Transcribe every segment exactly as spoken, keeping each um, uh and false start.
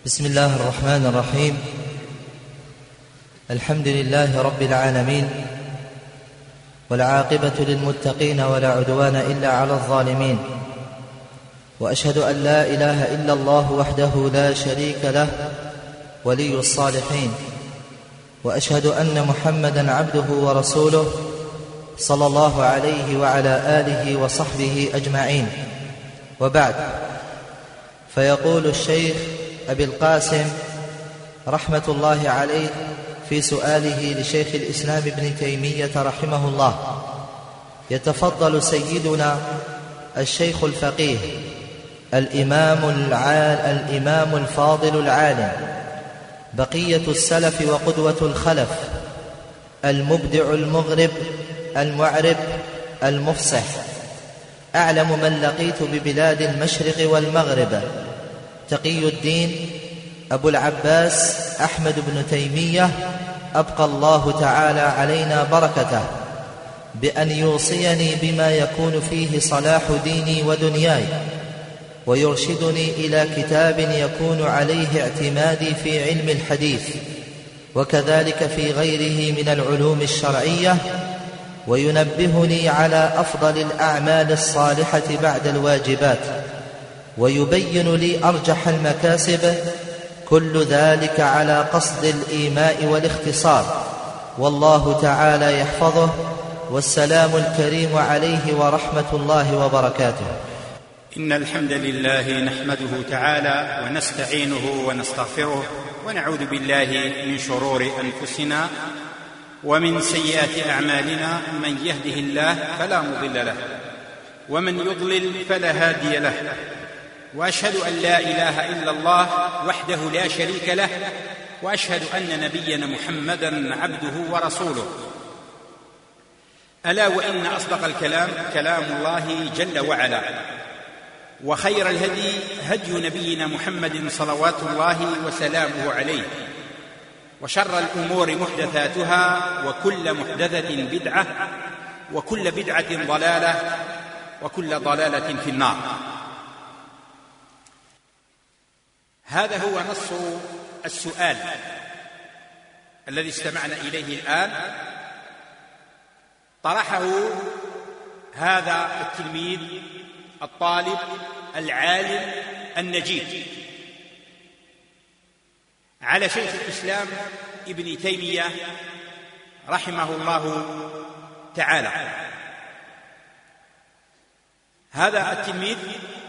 بسم الله الرحمن الرحيم. الحمد لله رب العالمين، والعاقبة للمتقين ولا عدوان إلا على الظالمين، وأشهد أن لا إله إلا الله وحده لا شريك له ولي الصالحين، وأشهد أن محمدًا عبده ورسوله صلى الله عليه وعلى آله وصحبه أجمعين. وبعد، فيقول الشيخ أبي القاسم رحمة الله عليه في سؤاله لشيخ الإسلام ابن تيمية رحمه الله: يتفضل سيدنا الشيخ الفقيه الإمام, الإمام الفاضل العالم بقية السلف وقدوة الخلف المبدع المغرب المعرب المفصح، أعلم من لقيت ببلاد المشرق والمغرب، تقي الدين أبو العباس أحمد بن تيمية أبقى الله تعالى علينا بركته، بأن يوصيني بما يكون فيه صلاح ديني ودنياي، ويرشدني إلى كتاب يكون عليه اعتمادي في علم الحديث، وكذلك في غيره من العلوم الشرعية، وينبهني على أفضل الأعمال الصالحة بعد الواجبات، ويبين لي أرجح المكاسب، كل ذلك على قصد الإيماء والاختصار، والله تعالى يحفظه، والسلام الكريم عليه ورحمة الله وبركاته. إن الحمد لله نحمده تعالى ونستعينه ونستغفره، ونعوذ بالله من شرور أنفسنا ومن سيئات أعمالنا، من يهده الله فلا مضل له، ومن يضلل فلا هادي له، وأشهد أن لا إله إلا الله وحده لا شريك له، وأشهد أن نبينا محمدًا عبده ورسوله. ألا وإن أصدق الكلام كلام الله جل وعلا، وخير الهدي هدي نبينا محمد صلوات الله وسلامه عليه، وشر الأمور محدثاتها، وكل محدثة بدعة، وكل بدعة ضلالة، وكل ضلالة في النار. هذا هو نص السؤال الذي استمعنا إليه الآن. طرحه هذا التلميذ الطالب العالم النجيب على شيخ الإسلام ابن تيمية رحمه الله تعالى. هذا التلميذ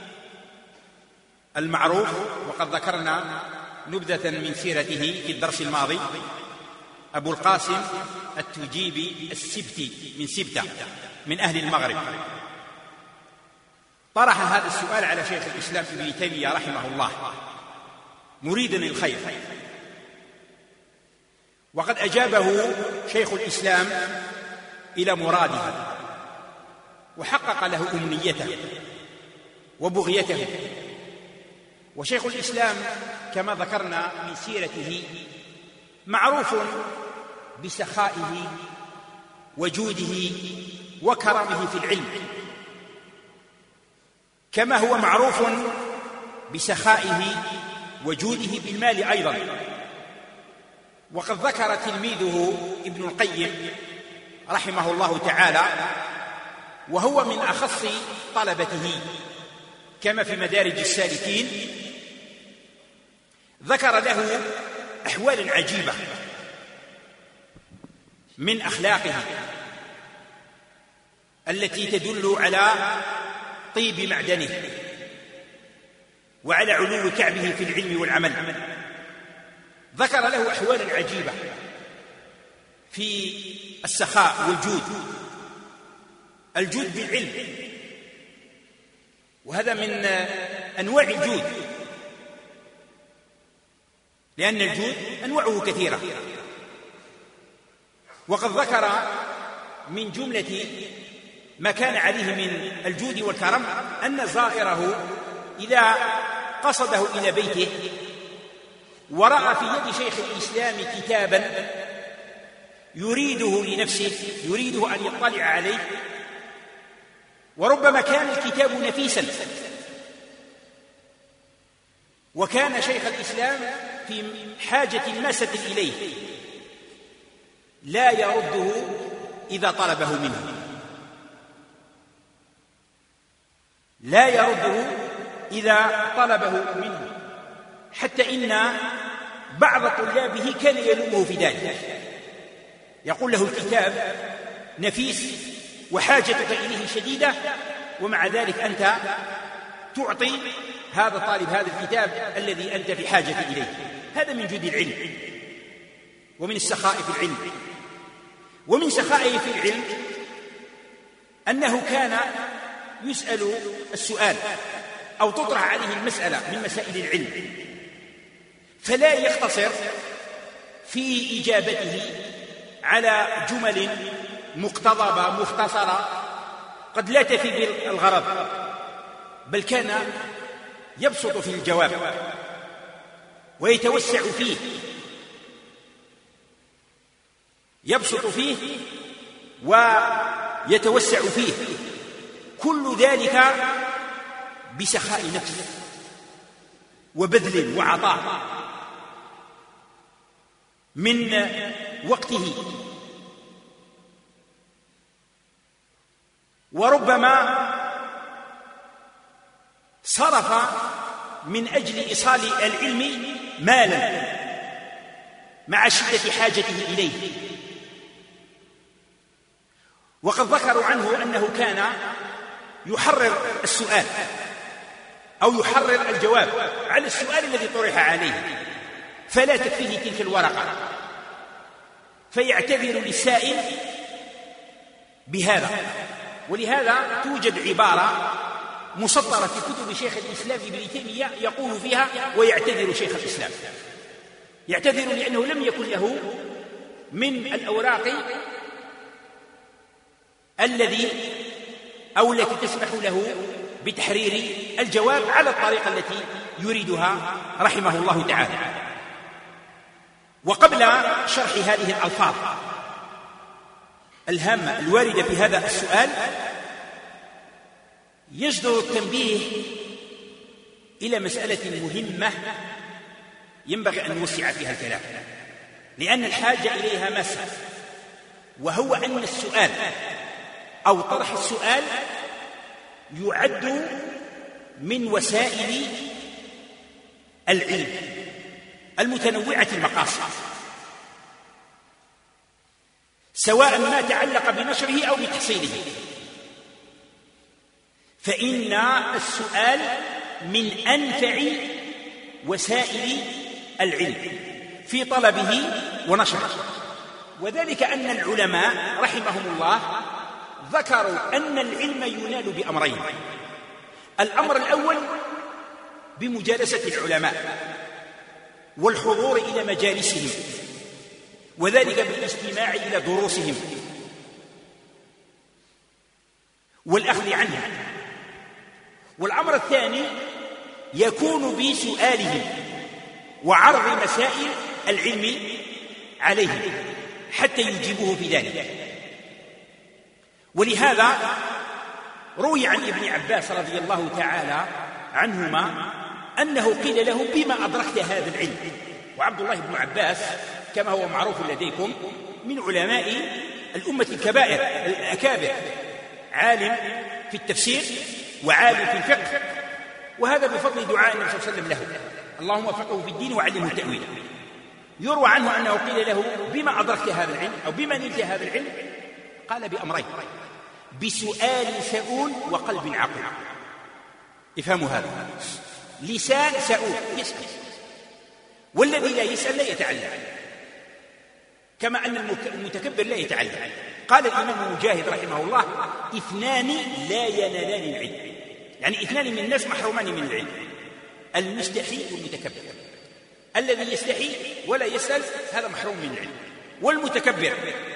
المعروف، وقد ذكرنا نبذة من سيرته في الدرس الماضي، أبو القاسم التجيبي السبتي من سبتة من أهل المغرب، طرح هذا السؤال على شيخ الإسلام ابن تيمية رحمه الله مريدا الخير، وقد أجابه شيخ الإسلام إلى مراده، وحقق له أمنيته وبغيته. وشيخ الإسلام كما ذكرنا من سيرته معروف بسخائه وجوده وكرمه في العلم، كما هو معروف بسخائه وجوده بالمال أيضا. وقد ذكر تلميذه ابن القيم رحمه الله تعالى، وهو من أخص طلبته كما في مدارج السالكين، ذكر له أحوال عجيبة من أخلاقه التي تدل على طيب معدنه وعلى علو كعبه في العلم والعمل. ذكر له أحوال عجيبة في السخاء والجود، الجود بالعلم، وهذا من أنواع الجود، لأن الجود أنواعه كثيرة. وقد ذكر من جملة ما كان عليه من الجود والكرم أن زائره إذا قصده إلى بيته ورأى في يد شيخ الإسلام كتابا يريده لنفسه، يريده أن يطلع عليه، وربما كان الكتاب نفيسا وكان شيخ الإسلام في حاجة ماسة إليه لا يرده إذا طلبه منه، لا يرده إذا طلبه منه، حتى إن بعض طلابه كان يلومه في ذلك، يقول له الكتاب نفيس وحاجتك إليه شديدة، ومع ذلك أنت تعطي هذا الطالب هذا الكتاب الذي أنت في حاجة إليه. هذا من جود العلم ومن السخاء في العلم. ومن سخائه في العلم أنه كان يسأل السؤال أو تطرح عليه المسألة من مسائل العلم، فلا يختصر في إجابته على جمل مقتضبة مختصرة قد لا تفي بالغرض، بل كان يبسط في الجواب ويتوسع فيه يبسط فيه ويتوسع فيه، كل ذلك بسخاء نفس وبذل وعطاء من وقته. وربما صرف من أجل إيصال العلم مالا مع شدة حاجته إليه. وقد ذكروا عنه أنه كان يحرر السؤال أو يحرر الجواب على السؤال الذي طرح عليه، فلا تكفيه تلك الورقة، فيعتذر للسائل بهذا. ولهذا توجد عبارة مسطرة في كتب شيخ الإسلام ابن تيمية يقول فيها ويعتذر شيخ الإسلام، يعتذر لأنه لم يكن له من الأوراق الذي أو التي تسمح له بتحرير الجواب على الطريقة التي يريدها رحمه الله تعالى. وقبل شرح هذه الألفاظ الهامة الواردة في هذا السؤال، يجدر التنبيه إلى مسألة مهمة ينبغي أن نوسع فيها الكلام، لأن الحاجة إليها ماسة، وهو أن السؤال أو طرح السؤال يعد من وسائل العلم المتنوعة المقاصد، سواء ما تعلق بنشره أو بتحصيله، فإن السؤال من أنفع وسائل العلم في طلبه ونشره. وذلك أن العلماء رحمهم الله ذكروا أن العلم ينال بأمرين: الأمر الأول بمجالسة العلماء والحضور إلى مجالسهم، وذلك بالاستماع إلى دروسهم والأخذ عنها. والأمر الثاني يكون بسؤالهم وعرض مسائل العلم عليهم حتى يجيبوه في ذلك. ولهذا روي عن ابن عباس رضي الله تعالى عنهما أنه قيل له: بما أدركت هذا العلم؟ وعبد الله بن عباس كما هو معروف لديكم من علماء الأمة الكبائر الأكابر، عالم في التفسير وعالم في الفقه، وهذا بفضل دعاء النبي صلى الله عليه وسلم له: اللهم وفقه في الدين وعلمه التأويل. يروى عنه أنه قيل له: بما أدركت هذا العلم أو بما نلت هذا العلم؟ قال: بأمرين: بسؤال سؤول وقلب عقل. افهموا هذا، لسان سؤول يسأل، والذي لا يسأل لا يتعلم، كما أن المتكبر لا يتعلم. قال الإمام مجاهد رحمه الله: اثنان لا ينالان العلم، يعني اثنان من الناس محرومان من العلم: المستحي والمتكبر. الذي يستحي ولا يسأل هذا محروم من العلم، والمتكبر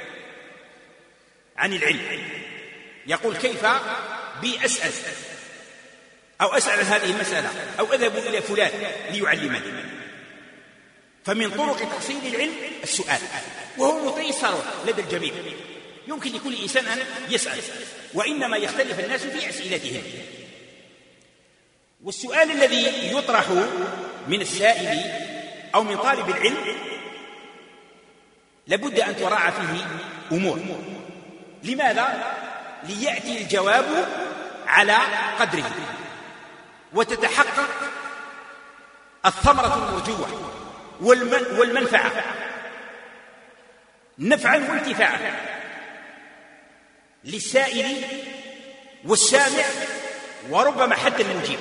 عن العلم يقول: كيف بي أسأل أو أسأل هذه المسألة أو أذهب إلى فلان ليعلمني. فمن طرق تحصيل العلم السؤال، وهو متيسر لدى الجميع، يمكن لكل إنسان أن يسأل، وإنما يختلف الناس في أسئلتهم. والسؤال الذي يطرح من السائل أو من طالب العلم لابد أن تراعى فيه أمور. لماذا؟ ليأتي الجواب على قدره وتتحقق الثمرة المرجوة والمنفعة نفعا وانتفاعا للسائل والسامع وربما حتى المجيب.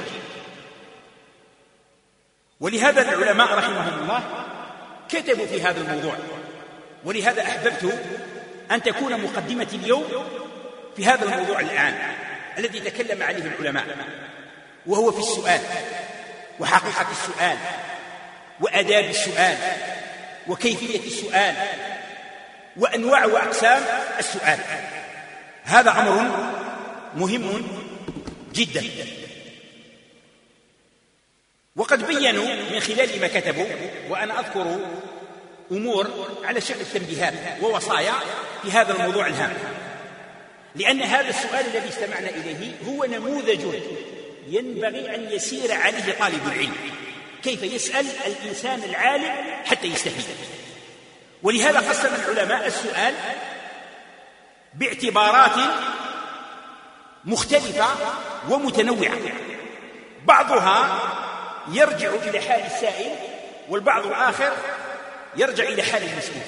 ولهذا العلماء رحمهم الله كتبوا في هذا الموضوع، ولهذا أحببت أن تكون مقدمتي اليوم في هذا الموضوع الآن الذي تكلم عليه العلماء، وهو في السؤال وحقيقة السؤال وآداب السؤال وكيفية السؤال وأنواع وأقسام السؤال. هذا أمر مهم جدا، وقد بيّنوا من خلال ما كتبوا، وأنا أذكر أمور على شكل تنبيهات ووصايا في هذا الموضوع الهام، لأن هذا السؤال الذي استمعنا إليه هو نموذج ينبغي أن يسير عليه طالب العلم، كيف يسأل الإنسان العالم حتى يستفيد. ولهذا قسم العلماء السؤال باعتبارات مختلفة ومتنوعة، بعضها يرجع إلى حال السائل والبعض الآخر يرجع إلى حال المسؤول.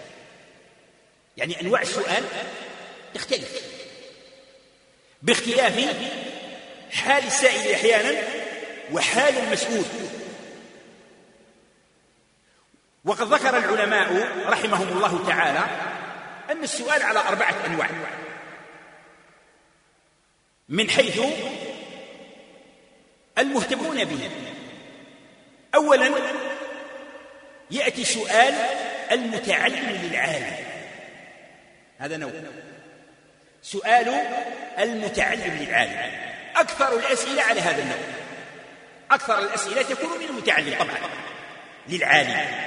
يعني أنواع السؤال تختلف باختلاف حال السائل أحيانا وحال المسؤول. وقد ذكر العلماء رحمهم الله تعالى أن السؤال على أربعة أنواع، من حيث المهتمون به. أولا يأتي سؤال المتعلم للعالم، هذا نوع. سؤال المتعلم للعالم أكثر الأسئلة على هذا النوع، أكثر الأسئلة تكون من المتعلم طبعا للعالم،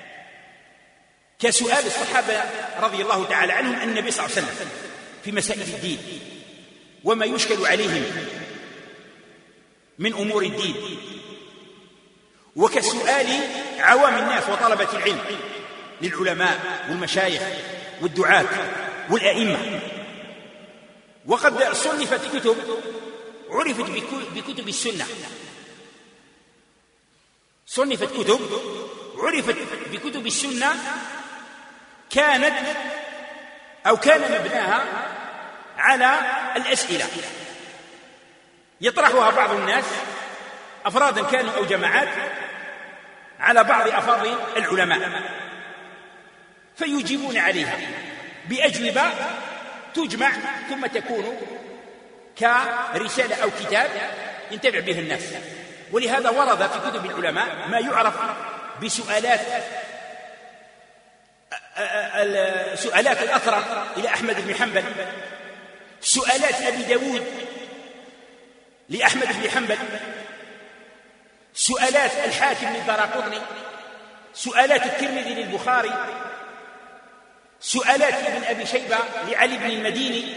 كسؤال الصحابة رضي الله تعالى عنهم النبي صلى الله عليه وسلم في مسائل الدين وما يشكل عليهم من أمور الدين، وكسؤال عوام الناس وطلبة العلم للعلماء والمشايخ والدعاة والأئمة. وقد صنفت كتب عرفت بكتب السنة، صنفت كتب عرفت بكتب السنة كانت أو كان مبناها على الأسئلة يطرحها بعض الناس أفرادا كانوا أو جماعات على بعض أفاضل العلماء، فيجيبون عليها بأجوبة تجمع ثم تكون كرسالة أو كتاب ينتفع به الناس. ولهذا ورد في كتب العلماء ما يعرف بسؤالات سؤالات الأثرم إلى أحمد بن حنبل، سؤالات أبي داود لأحمد بن حنبل، سؤالات الحاكم للدارقطني، سؤالات الترمذي للبخاري، سؤالات ابن أبي شيبة لعلي بن المديني،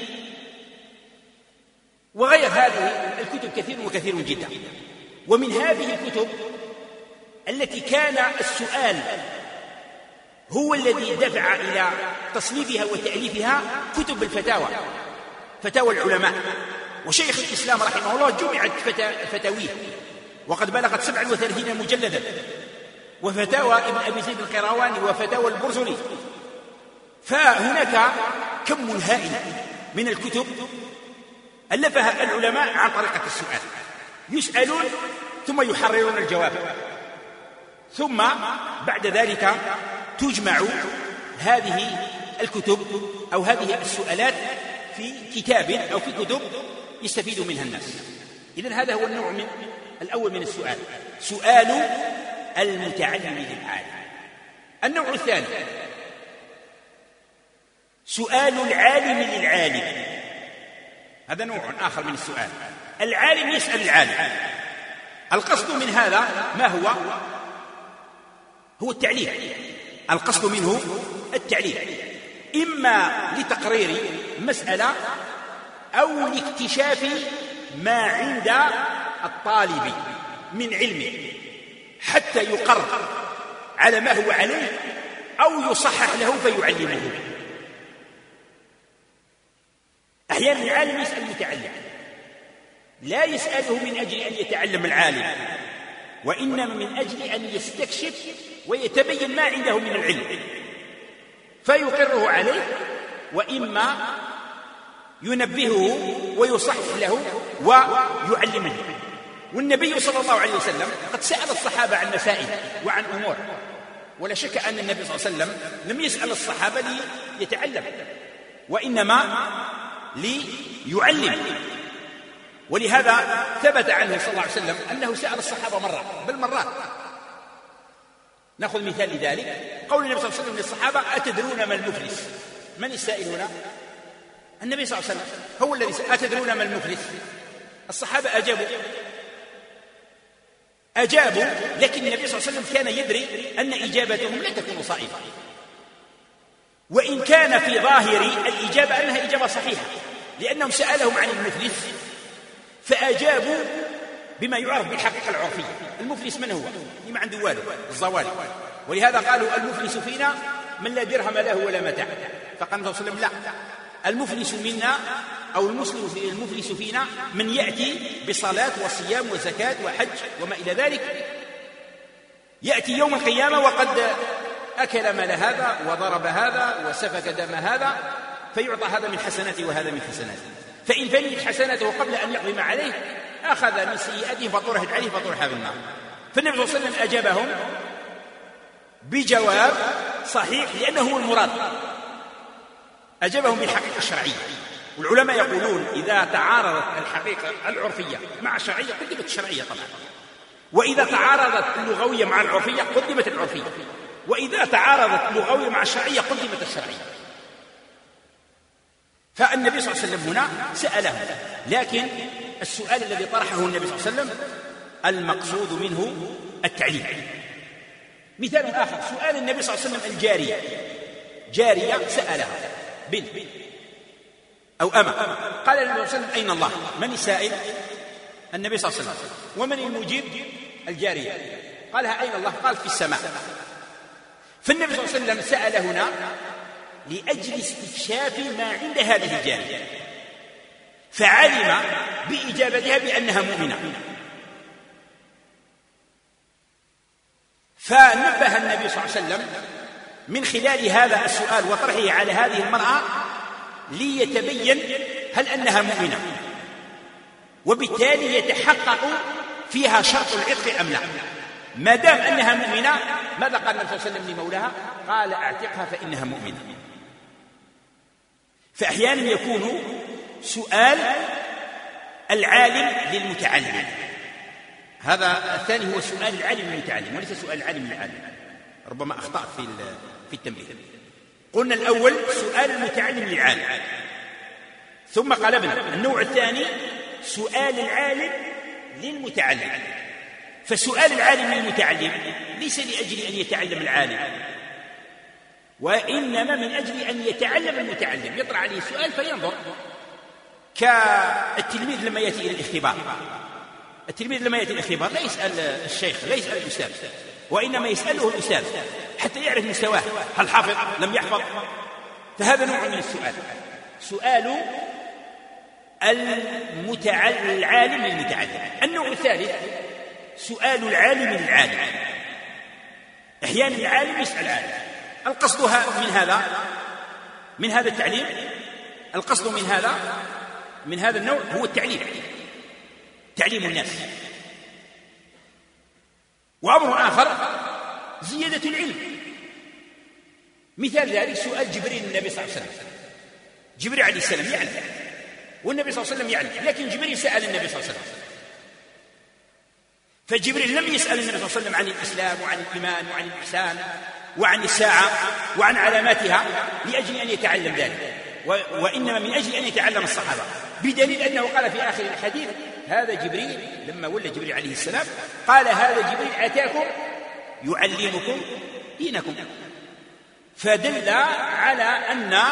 وغير هذه الكتب كثير وكثير جدا. ومن هذه الكتب التي كان السؤال هو الذي دفع إلى تصنيفها وتأليفها كتب الفتاوى، فتاوى العلماء. وشيخ الإسلام رحمه الله جمعت فتاويه وقد بلغت سبعا وثلاثين مجلدا، وفتاوى ابن أبي زيد القيرواني وفتاوى البرزلي. فهناك كم هائل من الكتب ألفها العلماء عن طريقة السؤال، يسألون ثم يحررون الجواب، ثم بعد ذلك تجمع هذه الكتب أو هذه السؤالات في كتاب أو في كتب يستفيد منها الناس. إذن هذا هو النوع من الأول من السؤال، سؤال المتعلم للعالم. النوع الثاني سؤال العالم للعالم، هذا نوع آخر من السؤال. العالم يسأل العالم، القصد من هذا ما هو؟ هو التعليم، القصد منه التعليم، إما لتقرير مسألة أو لاكتشاف ما عند الطالب من علم حتى يقر على ما هو عليه أو يصحح له فيعلمه. أحيانا العالم يسأل المتعلم، لا يسأله من أجل أن يتعلم العالم، وإنما من أجل أن يستكشف ويتبين ما عنده من العلم، فيقره عليه، وإما ينبهه ويصحح له ويعلمه. والنبي صلى الله عليه وسلم قد سأل الصحابة عن مسائل وعن أمور، ولا شك أن النبي صلى الله عليه وسلم لم يسأل الصحابة ليتعلم، وإنما ليعلم. ولهذا ثبت عنه صلى الله عليه وسلم أنه سأل الصحابة مرة بل مرات. نأخذ مثال لذلك قول النبي صلى الله عليه وسلم للصحابة: أتدرون ما المفلس؟ من السائل هنا؟ النبي صلى الله عليه وسلم هو الذي سأل: أتدرون ما المفلس؟ الصحابة أجابوا أجابوا لكن النبي صلى الله عليه وسلم كان يدري أن إجابتهم لا تكون صائبة، وإن كان في ظاهر الإجابة أنها إجابة صحيحة، لأنهم سألهم عن المفلس فأجابوا بما يعرف بالحقيقة العرفية. المفلس من هو؟ لما عنده والد الزوالي، ولهذا قالوا: المفلس فينا من لا درهم له ولا متاع. فقال النبي صلى الله عليه وسلم: لا، المفلس منا أو المسلم في المفلس فينا من يأتي بصلاة وصيام وزكاة وحج وما إلى ذلك، يأتي يوم القيامة وقد أكل مال هذا وضرب هذا وسفك دم هذا، فيعطى هذا من حسناته وهذا من حسناته، فإن فنيت حسناته قبل أن يقضي ما عليه أخذ من سيئاته فطرحت عليه فطرحها بالنار. فالنبي صلى الله عليه وسلم أجابهم بجواب صحيح لأنه هو المراد، أجابهم بالحقيقة الشرعية. والعلماء يقولون: إذا تعارضت الحقيقة العرفية مع الشرعية قدمت الشرعية طبعا، وإذا تعارضت اللغوية مع العرفية قدمت العرفية، وإذا تعارضت اللغوية مع الشرعية قدمت الشرعية. فالنبي صلى الله عليه وسلم هنا سأله، لكن السؤال الذي طرحه النبي صلى الله عليه وسلم المقصود منه التعليم. مثال آخر: سؤال النبي صلى الله عليه وسلم الجارية، جارية سألها بنت أو أمة، قال النبي صلى الله عليه وسلم: أين الله؟ من السائل؟ النبي صلى الله عليه وسلم. ومن المجيب؟ الجارية. قالها: أين الله؟ قال: في السماء. فالنبي صلى الله عليه وسلم سأل هنا لأجل استكشاف ما عند هذه الجارية، فعلم بإجابتها بأنها مؤمنة، فنبه النبي صلى الله عليه وسلم من خلال هذا السؤال وطرحه على هذه المرأة ليتبين هل أنها مؤمنة، وبالتالي يتحقق فيها شرط العتق أم لا. ما دام أنها مؤمنة، ماذا قال النبي صلى الله عليه وسلم لمولاها؟ قال: أعتقها فإنها مؤمنة. فأحيانا يكون سؤال العالم للمتعلم، هذا الثاني هو سؤال العالم للمتعلم وليس سؤال العالم للعالم. ربما أخطأت في في التنبيه. قلنا الأول سؤال المتعلم للعالم، ثم قلبنا النوع الثاني سؤال العالم للمتعلم. فسؤال العالم للمتعلم ليس لأجل أن يتعلم العالم، وإنما من أجل أن يتعلم المتعلم، يطرح عليه السؤال فينظر. كالتلميذ لما يأتي إلى الاختبار، التلميذ لما يأتي الاختبار لا يسأل الشيخ، لا يسأل الأستاذ، وإنما يسأله الأستاذ حتى يعرف مستواه، هل حافظ لم يحفظ. فهذا نوع من السؤال، سؤال المتعلم العالم للمتعلم. النوع الثالث سؤال العالم للعالم. أحيانا العالم يسأل العالم. القصد من هذا من هذا التعليم، القصد من هذا من هذا النوع هو التعليم، تعليم الناس. وأمر آخر زيادة العلم. مثال ذلك سؤال جبريل النبي صلى الله عليه وسلم. جبريل عليه السلام يعلم والنبي صلى الله عليه وسلم يعلم، لكن جبريل سأل النبي صلى الله عليه وسلم. فجبريل لم يسأل النبي صلى الله عليه وسلم عن الإسلام وعن الإيمان وعن الإحسان وعن الساعة وعن علاماتها لأجل أن يتعلم ذلك، وإنما من أجل أن يتعلم الصحابة، بدليل أنه قال في آخر الحديث: هذا جبريل. لما ولى جبريل عليه السلام قال: هذا جبريل أتاكم يعلمكم دينكم. فدل على أن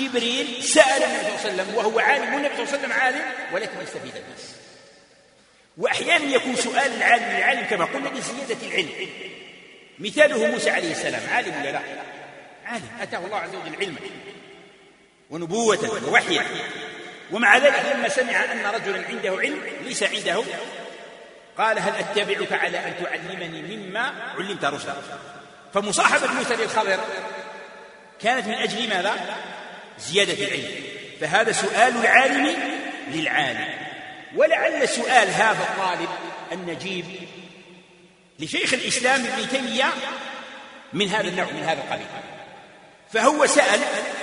جبريل سأل النبي صلى الله عليه وسلم وهو عالم، والنبي صلى الله عليه وسلم عالم ولكن يستفيد الناس. وأحيانا يكون سؤال العالم للعالم كما قلنا لزيادة العلم. مثاله موسى عليه السلام، عالم ولا لا؟ عالم، أتاه الله عز وجل علما ونبوة ووحيا، ومع ذلك لما سمع أن رجلا عنده علم ليس عنده قال هل أتبعك على أن تعلمني مما علمت رشدا. فمصاحبة موسى للخضر كانت من أجل ماذا؟ زيادة العلم. فهذا سؤال العالم للعالم. ولعل سؤال هذا الطالب النجيب لشيخ الإسلام ابن تيمية من هذا النوع، من هذا القبيل. فهو سأل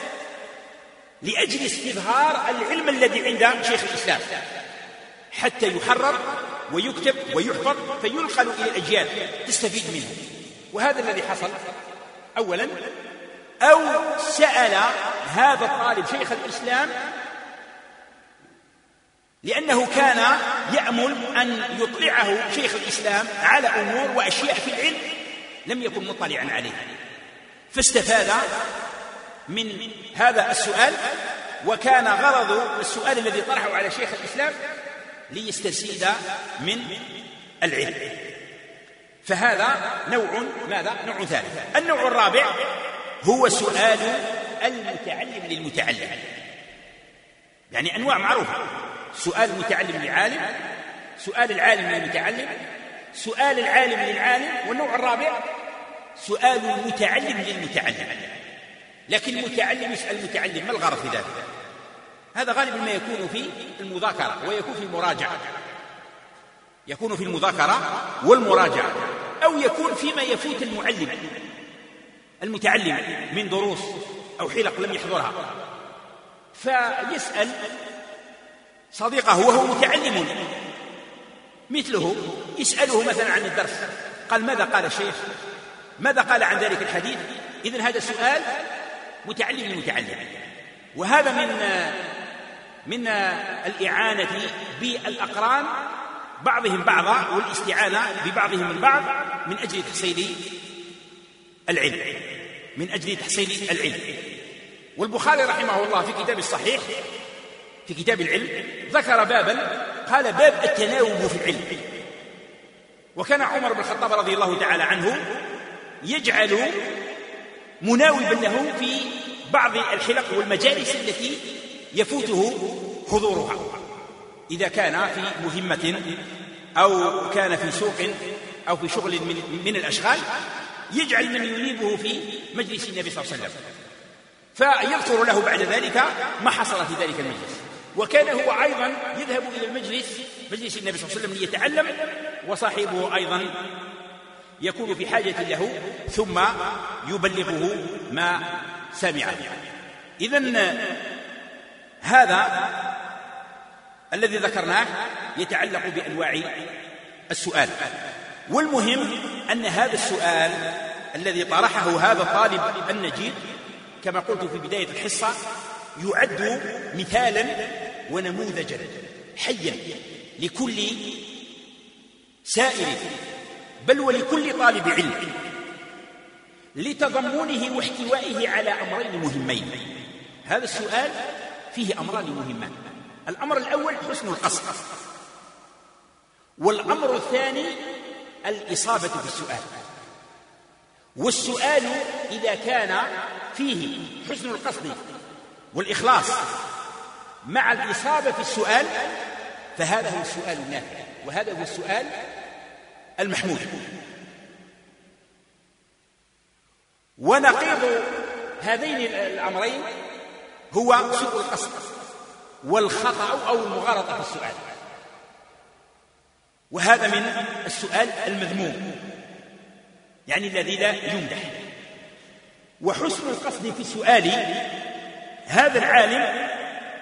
لأجل استظهار العلم الذي عند شيخ الإسلام حتى يحرر ويكتب ويحفظ فينقل إلى الأجيال تستفيد منه. وهذا الذي حصل أولا. أو سأل هذا الطالب شيخ الإسلام لأنه كان يأمل أن يطلعه شيخ الإسلام على أمور وأشياء في العلم لم يكن مطلعا عليها، فاستفاد من هذا السؤال. وكان غرض السؤال الذي طرحه على شيخ الإسلام ليستزيد من العلم. فهذا نوع ماذا؟ نوع ثالث. النوع الرابع هو سؤال المتعلم للمتعلم، يعني أنواع معروفة: سؤال المتعلم للعالم، سؤال العالم للمتعلم، سؤال العالم للعالم، والنوع الرابع سؤال المتعلم للمتعلم. لكن المتعلم يسأل المتعلم ما الغرض في ذلك؟ هذا غالبا ما يكون في المذاكرة ويكون في المراجعة، يكون في المذاكرة والمراجعة، أو يكون فيما يفوت المعلم المتعلم من دروس أو حلق لم يحضرها، فيسأل صديقه وهو متعلم مثله، يسأله مثلا عن الدرس، قال ماذا قال الشيخ؟ ماذا قال عن ذلك الحديث؟ إذن هذا سؤال متعلم المتعلم. وهذا من من الإعانة بالأقران بعضهم بعضا والاستعانة ببعضهم من بعض من أجل تحصيل العلم، من أجل تحصيل العلم. والبخاري رحمه الله في كتاب الصحيح في كتاب العلم ذكر بابا قال باب التناوب في العلم. وكان عمر بن الخطاب رضي الله تعالى عنه يجعل مناوبا له في بعض الحلق والمجالس التي يفوته حضورها، إذا كان في مهمة أو كان في سوق أو في شغل من, من الأشغال، يجعل من ينيبه في مجلس النبي صلى الله عليه وسلم فيذكر له بعد ذلك ما حصل في ذلك المجلس. وكان هو أيضا يذهب إلى المجلس مجلس النبي صلى الله عليه وسلم ليتعلم، وصاحبه أيضا يكون في حاجة له ثم يبلغه ما سمعه. إذن هذا الذي ذكرناه يتعلق بأنواع السؤال. والمهم أن هذا السؤال الذي طرحه هذا الطالب النجيب كما قلت في بداية الحصة يعد مثالا ونموذجا حيا لكل سائر بل ولكل طالب علم لتضمنه واحتوائه على أمرين مهمين. هذا السؤال فيه أمران مهمان: الأمر الأول حسن القصد، والأمر الثاني الإصابة في السؤال. والسؤال إذا كان فيه حسن القصد والإخلاص مع الإصابة في السؤال فهذا هو السؤال النافع، وهذا هو السؤال المحمود. ونقيض هذين الأمرين هو سوء القصد والخطأ أو المغالطة في السؤال، وهذا من السؤال المذموم، يعني الذي لا يمدح. وحسن القصد في السؤال هذا العالم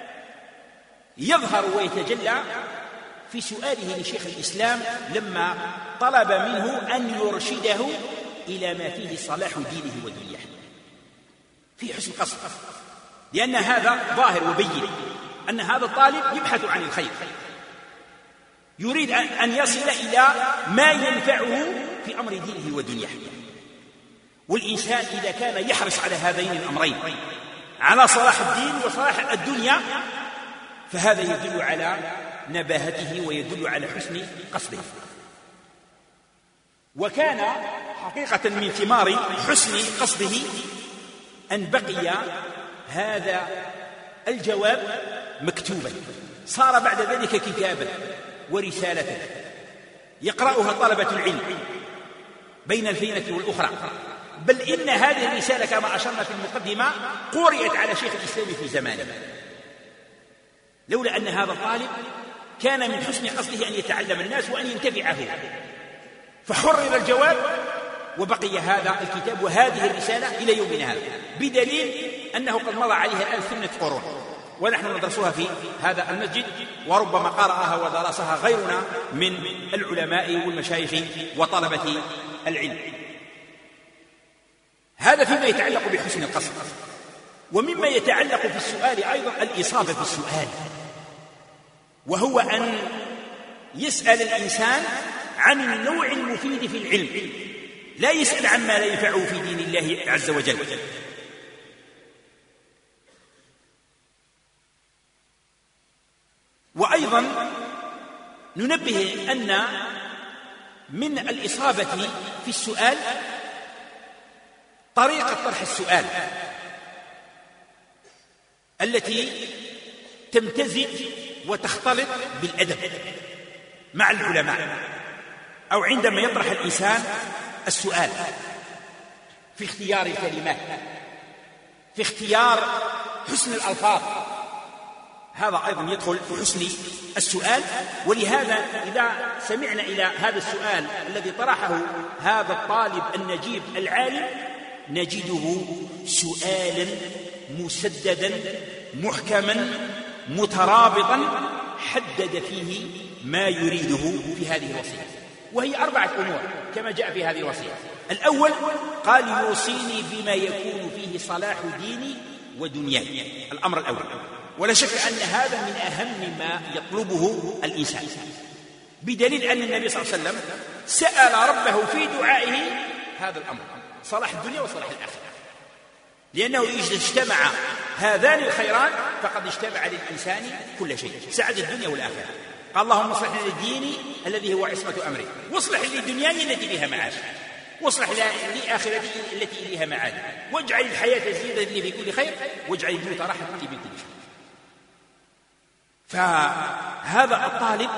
يظهر ويتجلى في سؤاله لشيخ الإسلام لما طلب منه أن يرشده إلى ما فيه صلاح دينه ودنياه، في حسن قصد، لأن هذا ظاهر وبين أن هذا الطالب يبحث عن الخير، يريد أن يصل إلى ما ينفعه في أمر دينه ودنياه. والإنسان إذا كان يحرص على هذين الأمرين، على صلاح الدين وصلاح الدنيا، فهذا يدل على نباهته ويدل على حسن قصده. وكان حقيقة من ثمار حسن قصده أن بقي هذا الجواب مكتوبا، صار بعد ذلك كتابا ورسالة يقرأها طلبة العلم بين الفينة والأخرى، بل إن هذه الرسالة كما أشرنا في المقدمة قرأت على شيخ الإسلام في زمانه، لولا أن هذا الطالب كان من حسن قصده أن يتعلم الناس وأن ينتفعه، فحرر الجواب وبقي هذا الكتاب وهذه الرسالة إلى يومنا هذا، بدليل أنه قد مضى عليها الآن ثمانية قرون ونحن ندرسها في هذا المسجد، وربما قرأها ودرسها غيرنا من العلماء والمشايخ وطلبة العلم. هذا فيما يتعلق بحسن القصد. ومما يتعلق في السؤال أيضا الإصابة في السؤال، وهو أن يسأل الإنسان عن النوع المفيد في العلم، لا يسأل عما لا ينفعه في دين الله عز وجل. وأيضا ننبه أن من الإصابة في السؤال طريقة طرح السؤال التي تمتزج وتختلط بالأدب مع العلماء، أو عندما يطرح الإنسان السؤال في اختيار الكلمات، في اختيار حسن الألفاظ، هذا أيضا يدخل في حسن السؤال. ولهذا إذا سمعنا إلى هذا السؤال الذي طرحه هذا الطالب النجيب العالم نجده سؤالا مسددا محكما مترابطا حدد فيه ما يريده في هذه الوصية، وهي أربعة أمور كما جاء في هذه الوصية. الأول قال يوصيني بما يكون فيه صلاح ديني ودنياي، الأمر الأول، ولا شك أن هذا من أهم ما يطلبه الإنسان، بدليل أن النبي صلى الله عليه وسلم سأل ربه في دعائه هذا الأمر، صلاح الدنيا وصلاح الآخرة، لأنه إذا اجتمع هذان الخيران فقد اجتمع للإنسان كل شيء، سعد الدنيا والآخرة. قال اللهم اصلح لي ديني الذي هو عصمة أمري، واصلح لي دنياي التي فيها معاش، واصلح لي آخرتي التي إليها معاد، واجعل الحياة زيادة لي في كل خير، واجعل الموت راحة لي من كل شر. فهذا الطالب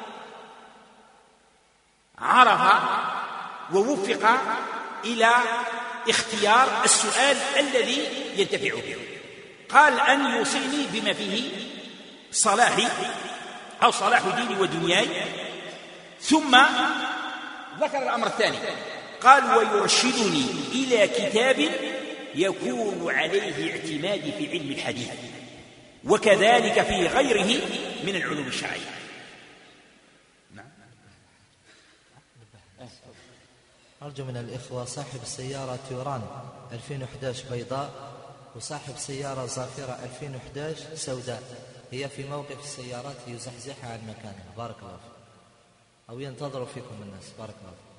عرف ووفق إلى اختيار السؤال الذي ينتفع به. قال أن يوصيني بما فيه صلاحي أو صلاح ديني ودنياي، ثم ذكر الأمر الثاني قال ويرشدني إلى كتاب يكون عليه اعتمادي في علم الحديث، وكذلك في غيره من العلوم الشرعية. أرجو من الإخوة صاحب السيارة توران ألفين وإحدى عشر بيضاء وصاحب سيارة زافرة ألفين وإحدى عشر سوداء هي في موقف السيارات يزحزحها عن مكانها، بارك الله فيكم، أو ينتظر فيكم الناس، بارك الله فيكم.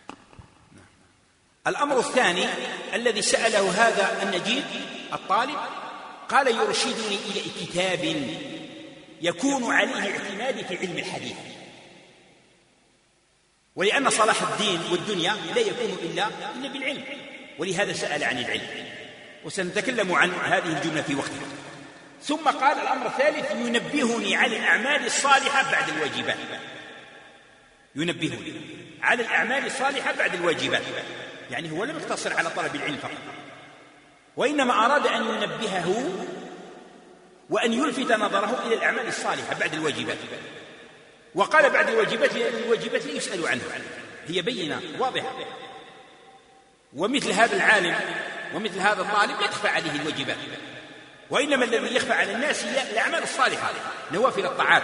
الأمر الثاني الذي سأله هذا النجيب الطالب قال يرشدني إلى كتاب يكون عليه اعتمادي في علم الحديث، ولأن صلاح الدين والدنيا لا يكون إلا إلا بالعلم، ولهذا سأل عن العلم، وسنتكلم عن هذه الجملة في وقتها. ثم قال الأمر الثالث ينبهني على الأعمال الصالحة بعد الواجبات، ينبهني على الأعمال الصالحة بعد الواجبات، يعني هو لم يقتصر على طلب العلم فقط، وإنما أراد أن ينبهه وأن يلفت نظره إلى الأعمال الصالحة بعد الواجبات. وقال بعد الواجبات لأن الواجبات لا يسأل عنها، هي بينة واضحة، ومثل هذا العالم ومثل هذا الطالب لا تخفى عليه الواجبات، وإنما الذي يخفى على الناس هي الأعمال الصالحة، نوافل الطاعات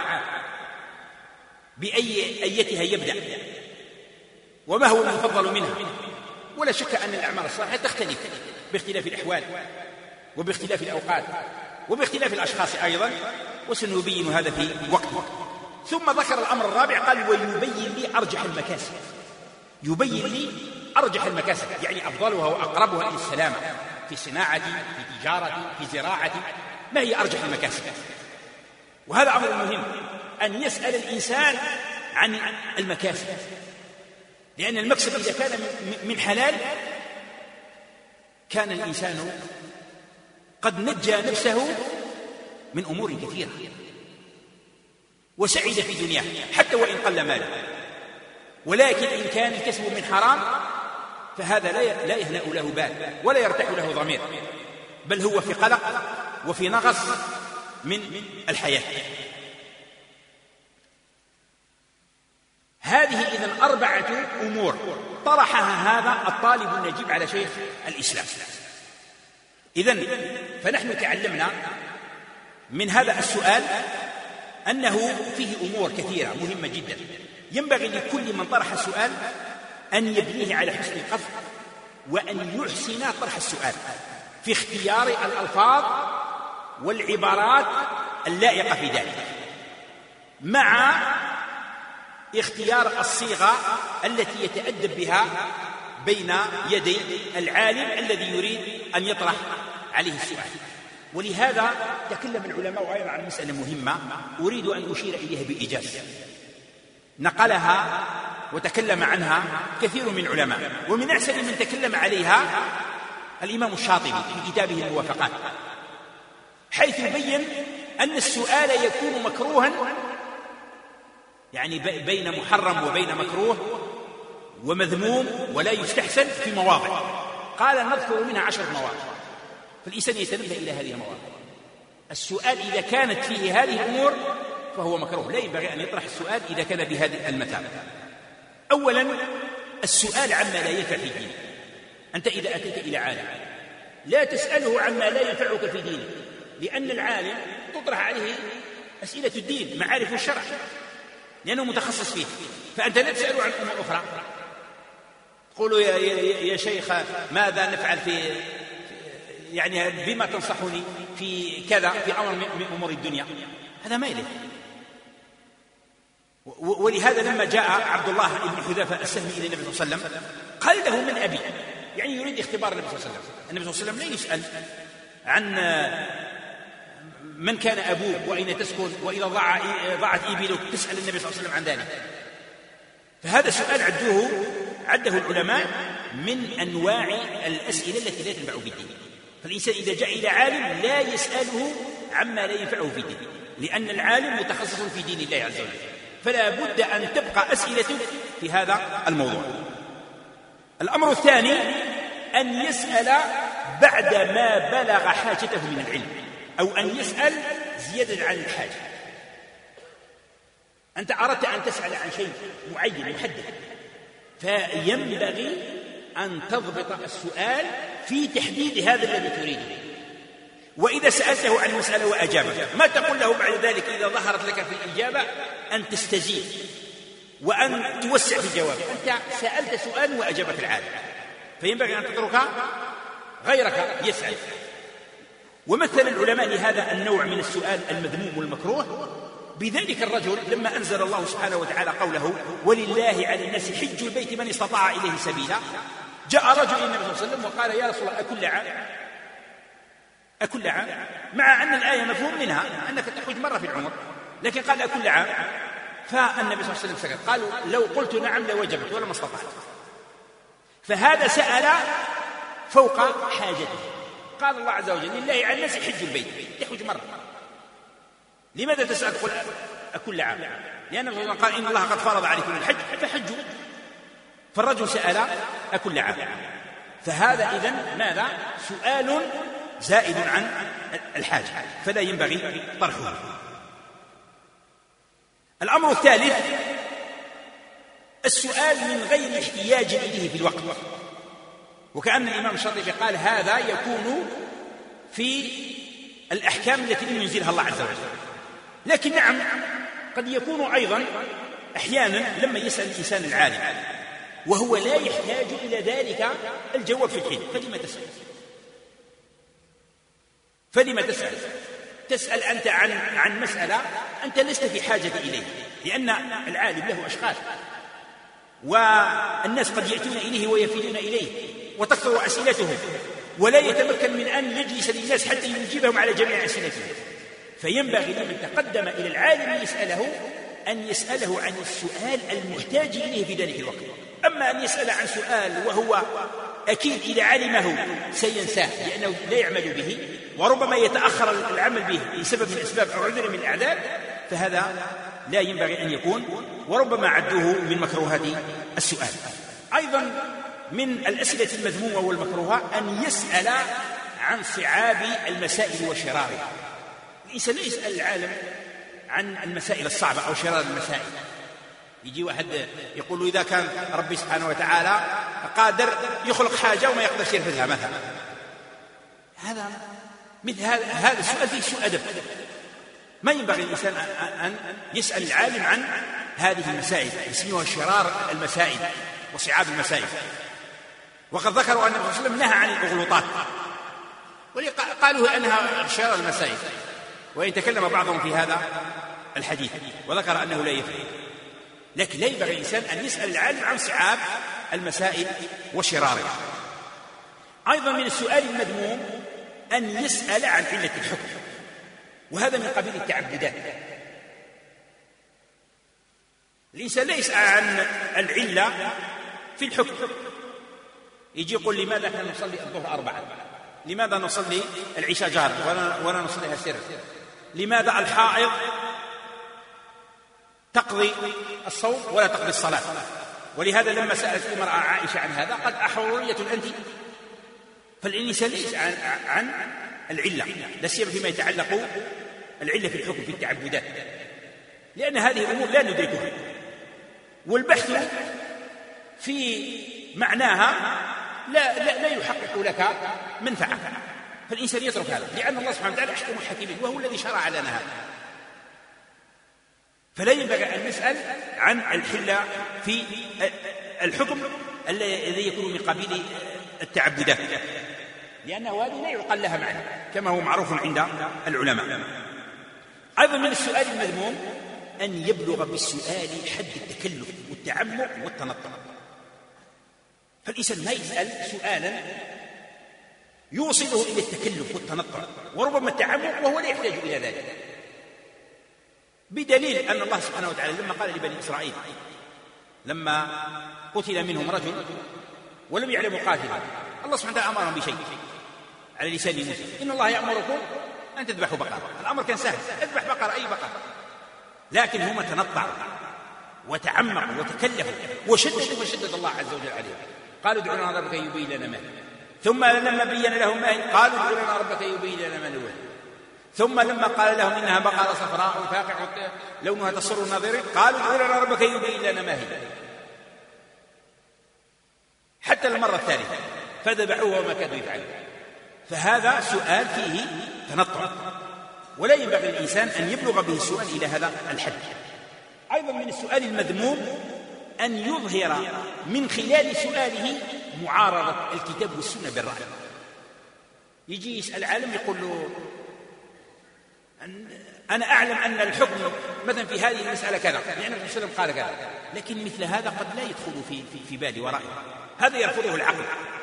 بأي أيتها يبدأ وما هو المفضل منها. ولا شك أن الأعمال الصالحة تختلف باختلاف الأحوال وباختلاف الأوقات وباختلاف الأشخاص أيضا، وسنبين هذا في وقته. ثم ذكر الأمر الرابع قال ويبين لي أرجح المكاسب، يبين لي أرجح المكاسب يعني أفضلها وأقربها إلى السلامة في صناعتي في تجارتي في زراعتي، ما هي أرجح المكاسب؟ وهذا أمر مهم، أن يسأل الإنسان عن المكاسب، لأن المكسب إذا كان من حلال كان الإنسان قد نجى نفسه من أمور كثيرة وسعيد في دنياه حتى وإن قل ماله. ولكن إن كان الكسب من حرام فهذا لا يهنأ له بال ولا يرتاح له ضمير، بل هو في قلق وفي نغص من الحياة. هذه إذن أربعة أمور طرحها هذا الطالب النجيب على شيخ الإسلام. إذن فنحن تعلمنا من هذا السؤال أنه فيه أمور كثيرة مهمة جدا، ينبغي لكل من طرح السؤال أن يبنيه على حسن القصد وأن يحسن طرح السؤال في اختيار الألفاظ والعبارات اللائقة في ذلك، مع اختيار الصيغة التي يتأدب بها بين يدي العالم الذي يريد أن يطرح عليه السؤال. ولهذا تكلم العلماء أيضا عن مسألة مهمة أريد أن أشير إليها بإيجاز نقلها وتكلم عنها كثير من العلماء، ومن أحسن من تكلم عليها الإمام الشاطبي في كتابه الموافقات، حيث يبين أن السؤال يكون مكروها، يعني بين محرم وبين مكروه ومذموم ولا يستحسن في مواضع، قال نذكر منها عشر مواضع، فالإنسان يتنبه إلى هذه المواضع. السؤال إذا كانت فيه هذه الأمور فهو مكروه، لا ينبغي أن يطرح السؤال إذا كان بهذه المثابة. أولا السؤال عما لا ينفع في دينك. أنت إذا أتيت إلى عالم لا تسأله عما لا ينفعك في دينك، لأن العالم تطرح عليه أسئلة الدين معارف الشرع لأنه متخصص فيه، فأنت لا تسأله عن أمور أخرى. تقول يا, يا, يا شيخ ماذا نفعل في يعني بما تنصحني في كذا في أمر من أمور الدنيا، هذا ما يليق. ولهذا لما جاء عبد الله بن حذافة السهمي إلى النبي صلى الله عليه وسلم قال له من أبي، يعني يريد اختبار النبي صلى الله عليه وسلم. النبي صلى الله عليه وسلم لا يسأل عن من كان أبوك وأين تسكن وإذا ضاعت إبلك، تسأل النبي صلى الله عليه وسلم عن ذلك. فهذا سؤال عدوه عده العلماء من أنواع الأسئلة التي لا تنفع في الدين. فالإنسان إذا جاء إلى عالم لا يسأله عما لا ينفعه في الدين، لأن العالم متخصص في دين الله عز وجل، فلا بد أن تبقى أسئلته في هذا الموضوع. الأمر الثاني أن يسأل بعد ما بلغ حاجته من العلم، أو أن يسأل زيادة عن الحاجة. أنت أردت أن تسأل عن شيء معين محدد، فينبغي أن تضبط السؤال في تحديد هذا الذي تريده. وإذا سألته عن مسألة وأجابك ما تقول له بعد ذلك إذا ظهرت لك في الإجابة أن تستزيد وأن توسع في الجواب. أنت سألت سؤال وأجابك العالم، فينبغي أن تترك غيرك يسأل. ومثل العلماء لهذا النوع من السؤال المذموم والمكروه بذلك الرجل لما أنزل الله سبحانه وتعالى قوله ولله على الناس حج البيت من استطاع إليه سبيلا. جاء رجل إلى النبي صلى الله عليه وسلم وقال يا رسول الله أكل عام أكل عام، مع أن الآية مفهوم منها أنك تحج مرة في العمر، لكن قال أكل عام. فالنبي صلى الله عليه وسلم سكت، قالوا لو قلت نعم لوجبت ولا ما استطعت. فهذا سأل فوق حاجته. قال الله عز وجل لله على الناس حج البيت، تحج مرة، لماذا تسأل تقول أكل عام؟ لأن الله قال إن الله قد فرض عليكم الحج فحجوا. فالرجل سأل أكل عام، فهذا إذن ماذا؟ سؤال زائد عن الحاجة، فلا ينبغي طرحه. الأمر الثالث السؤال من غير احتياج إليه في الوقت، وكأن الإمام الشاطبي قال هذا يكون في الأحكام التي لم ينزلها الله عز وجل، لكن نعم قد يكون أيضا أحيانا لما يسأل الإنسان العالم وهو لا يحتاج إلى ذلك الجواب في الحين، فلما تسأل؟ فلما تسأل؟ تسأل أنت عن عن مسألة أنت لست في حاجة إليه، لأن العالم له أشغال، والناس قد يأتون إليه ويفيدون إليه وتكثر أسئلتهم، ولا يتمكن من أن يجلس للناس حتى يجيبهم على جميع أسئلتهم. فينبغي لمن تقدم إلى العالم يسأله أن يسأله عن السؤال المحتاج إليه في ذلك الوقت. أما أن يسأل عن سؤال وهو أكيد إذا علمه سينساه لأنه لا يعمل به، وربما يتأخر العمل به لسبب من الأسباب أو عذر من الأعذار، فهذا لا ينبغي أن يكون، وربما عدوه من مكروهات السؤال. أيضا من الأسئلة المذمومة والمكروهة أن يسأل عن صعاب المسائل وشرارها. الإنسان لا يسأل العالم عن المسائل الصعبة أو شرار المسائل. يجي واحد يقول له إذا كان ربي سبحانه وتعالى قادر يخلق حاجة وما يقدر ينفذها مثلا، هذا مثل هذا هذا السؤال فيه سوء أدب. ما ينبغي الإنسان أن يسأل العالم عن هذه المسائل، يسميها شرار المسائل وصعاب المسائل. وقد ذكروا أن الرسول صلى الله عليه وسلم نهى عن الأغلوطات، وقالوا أنها شرار المسائل، وإن تكلم بعضهم في هذا الحديث وذكر أنه لا يفهم. لكن لا ينبغي الإنسان أن يسأل العالم عن صعاب المسائل وشرارها. أيضا من السؤال المذموم أن يسأل عن علة الحكم، وهذا من قبيل التعبدات. الإنسان لا يسأل عن العلة في الحكم. يجي يقول لماذا نحن نصلي الظهر أربعة، لماذا نصلي العشاء جهر ولا نصليها سر، لماذا الحائض تقضي الصوم ولا تقضي الصلاة. ولهذا لما سألت المرأة عائشة عن هذا قد أحرورية أنت. فالإنسان ليس عن, عن العلة، لا سيما فيما يتعلق العلة في الحكم في التعبدات، لأن هذه الأمور لا ندركها، والبحث في معناها لا, لا, لا يحقق لك منفعة. فالإنسان يترك هذا، لأن الله سبحانه وتعالى أحكم الحكيمين وهو الذي شرع لنا هذا. فلا ينبغي أن نسأل عن الحلة في الحكم الذي يكون من قبيل التعبدات، لأنه هذه لا يعقل لها معنى كما هو معروف عند العلماء. أيضا من السؤال المذموم أن يبلغ بالسؤال حد التكلف والتعمق والتنطع. فالإنسان ما يسأل سؤالا يوصله إلى التكلف والتنطع وربما التعمق وهو لا يحتاج إلى ذلك، بدليل أن الله سبحانه وتعالى لما قال لبني إسرائيل لما قتل منهم رجل ولم يعلموا قاتلا، الله سبحانه وتعالى أمرهم بشيء على لسان موسى: إن الله يأمركم أن تذبحوا بقرة. الأمر كان سهل، اذبح بقرة أي بقرة، لكن هم تنطعوا وتعمقوا وتكلفوا وشددوا وشدد الله عز وجل عليهم. قالوا ادعوا لنا ربك يبين لنا ما هي، ثم لما بين لهم ما هي قالوا ادعوا لنا ربك يبين لنا ما هو، ثم لما قال لهم إنها بقرة صفراء فاقع لونها تسر الناظرين قالوا ادعوا لنا ربك يبين لنا ما هي، حتى المرة الثالثة فذبحوها وما كادوا يفعلون. فهذا سؤال فيه تنطع، ولا ينبغي الإنسان أن يبلغ به السؤال إلى هذا الحد. أيضا من السؤال المذموم أن يظهر من خلال سؤاله معارضة الكتاب والسنة بالرأي. يجي يسأل عالم يقول له أنا أعلم أن الحكم مثلا في هذه المسألة كذا لأن الرسول صلى الله عليه وسلم قال كذا، لكن مثل هذا قد لا يدخل في, في, في بالي ورأي، هذا يرفضه العقل،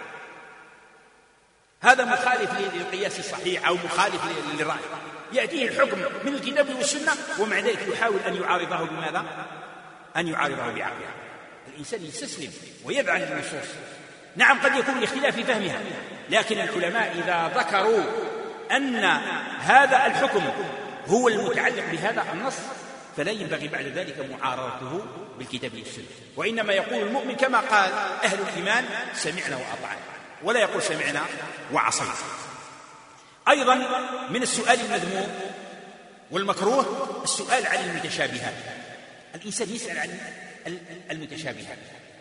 هذا مخالف للقياس الصحيح أو مخالف للرأي. يأتيه الحكم من الكتاب والسنة ومع ذلك يحاول أن يعارضه بماذا؟ أن يعارضه بعقله. الإنسان يستسلم ويذعن للنصوص. نعم قد يكون الاختلاف في فهمها، لكن العلماء إذا ذكروا أن هذا الحكم هو المتعلق بهذا النص فلا ينبغي بعد ذلك معارضته بالكتاب والسنة، وإنما يقول المؤمن كما قال أهل الإيمان: سمعنا وأطعنا، ولا يقول سمعنا وعصينا. أيضا من السؤال المذموم والمكروه السؤال عن المتشابهات. الإنسان يسأل عن المتشابهات،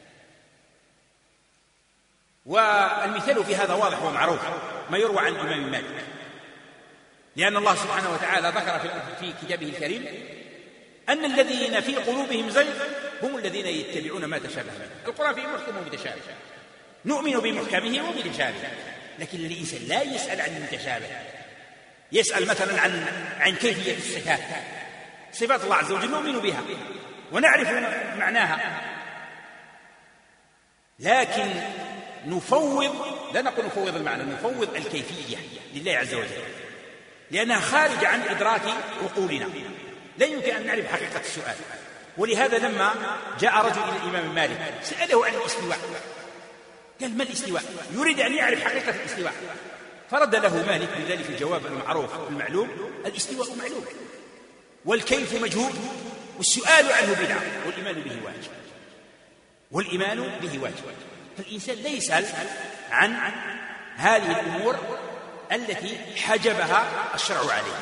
والمثال في هذا واضح ومعروف ما يروى عن الإمام مالك، لأن الله سبحانه وتعالى ذكر في كتابه الكريم أن الذين في قلوبهم زيغ هم الذين يتبعون ما تشابه منه. القرآن فيه محكم ومتشابه، نؤمن بمحكمه ومتشابه، لكن الإنسان لا يسأل عن المتشابه، يسأل مثلا عن عن كيفية الصفات. صفات الله عز وجل نؤمن بها ونعرف معناها، لكن نفوض، لا نقول نفوض المعنى، نفوض الكيفية لله عز وجل، لأنها خارجة عن إدراك عقولنا، لا يمكن أن نعرف حقيقة السؤال. ولهذا لما جاء رجل إلى الإمام مالك سأله عن الاستواء، قال: ما الاستواء؟ يريد أن يعرف حقيقة الاستواء. فرد له مالك بذلك الجواب المعروف المعلوم: الاستواء معلوم، والكيف مجهول، والسؤال عنه بدعة، والإيمان به واجب. والإيمان به واجب. فالإنسان لا يسأل عن هذه الأمور التي حجبها الشرع عليه.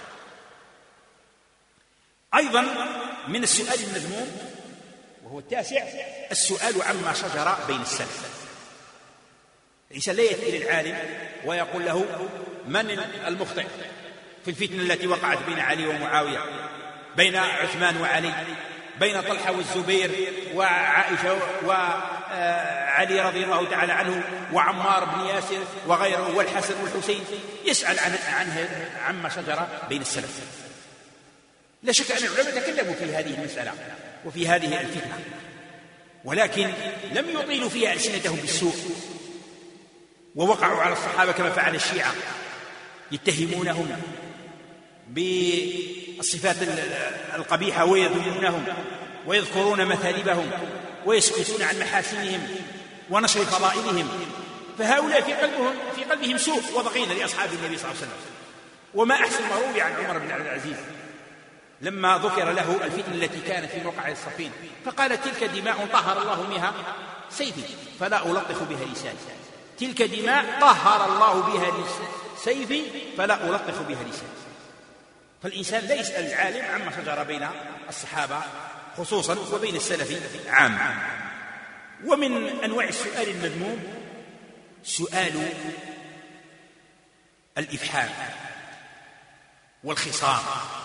أيضا من السؤال المذموم وهو التاسع السؤال عما شجر بين السلف. الإنسان لا يأتي إلى العالم ويقول له: من المخطئ في الفتنة التي وقعت بين علي ومعاوية، بين عثمان وعلي، بين طلحة والزبير وعائشة وعلي رضي الله تعالى عنه وعمار بن ياسر وغيره والحسن والحسين. يسأل عن عنه عما شجر بين السلف. لا شك أن العلماء تكلموا في هذه المسألة وفي هذه الفتنة، ولكن لم يطيلوا فيها ألسنتهم بالسوء، ووقعوا على الصحابة كما فعل الشيعة، يتهمونهم بالصفات القبيحة ويذمونهم ويذكرون مثالبهم ويسكتون عن محاسنهم ونشر فضائلهم. فهؤلاء في قلبهم في قلبهم سوء وضغينة لأصحاب النبي صلى الله عليه وسلم. وما أحسن ما روي عن عمر بن عبد العزيز لما ذكر له الفتنة التي كانت في موقع الصفين، فقال: تلك دماء طهر الله بها سيفي فلا ألطخ بها لساني. تلك دماء طهر الله بها سيفي فلا ألطخ بها لساني. فالإنسان لا يسأل العالم عما شجر بين الصحابة خصوصا وبين السلف عامة. ومن أنواع السؤال المذموم سؤال الإفحام والخصام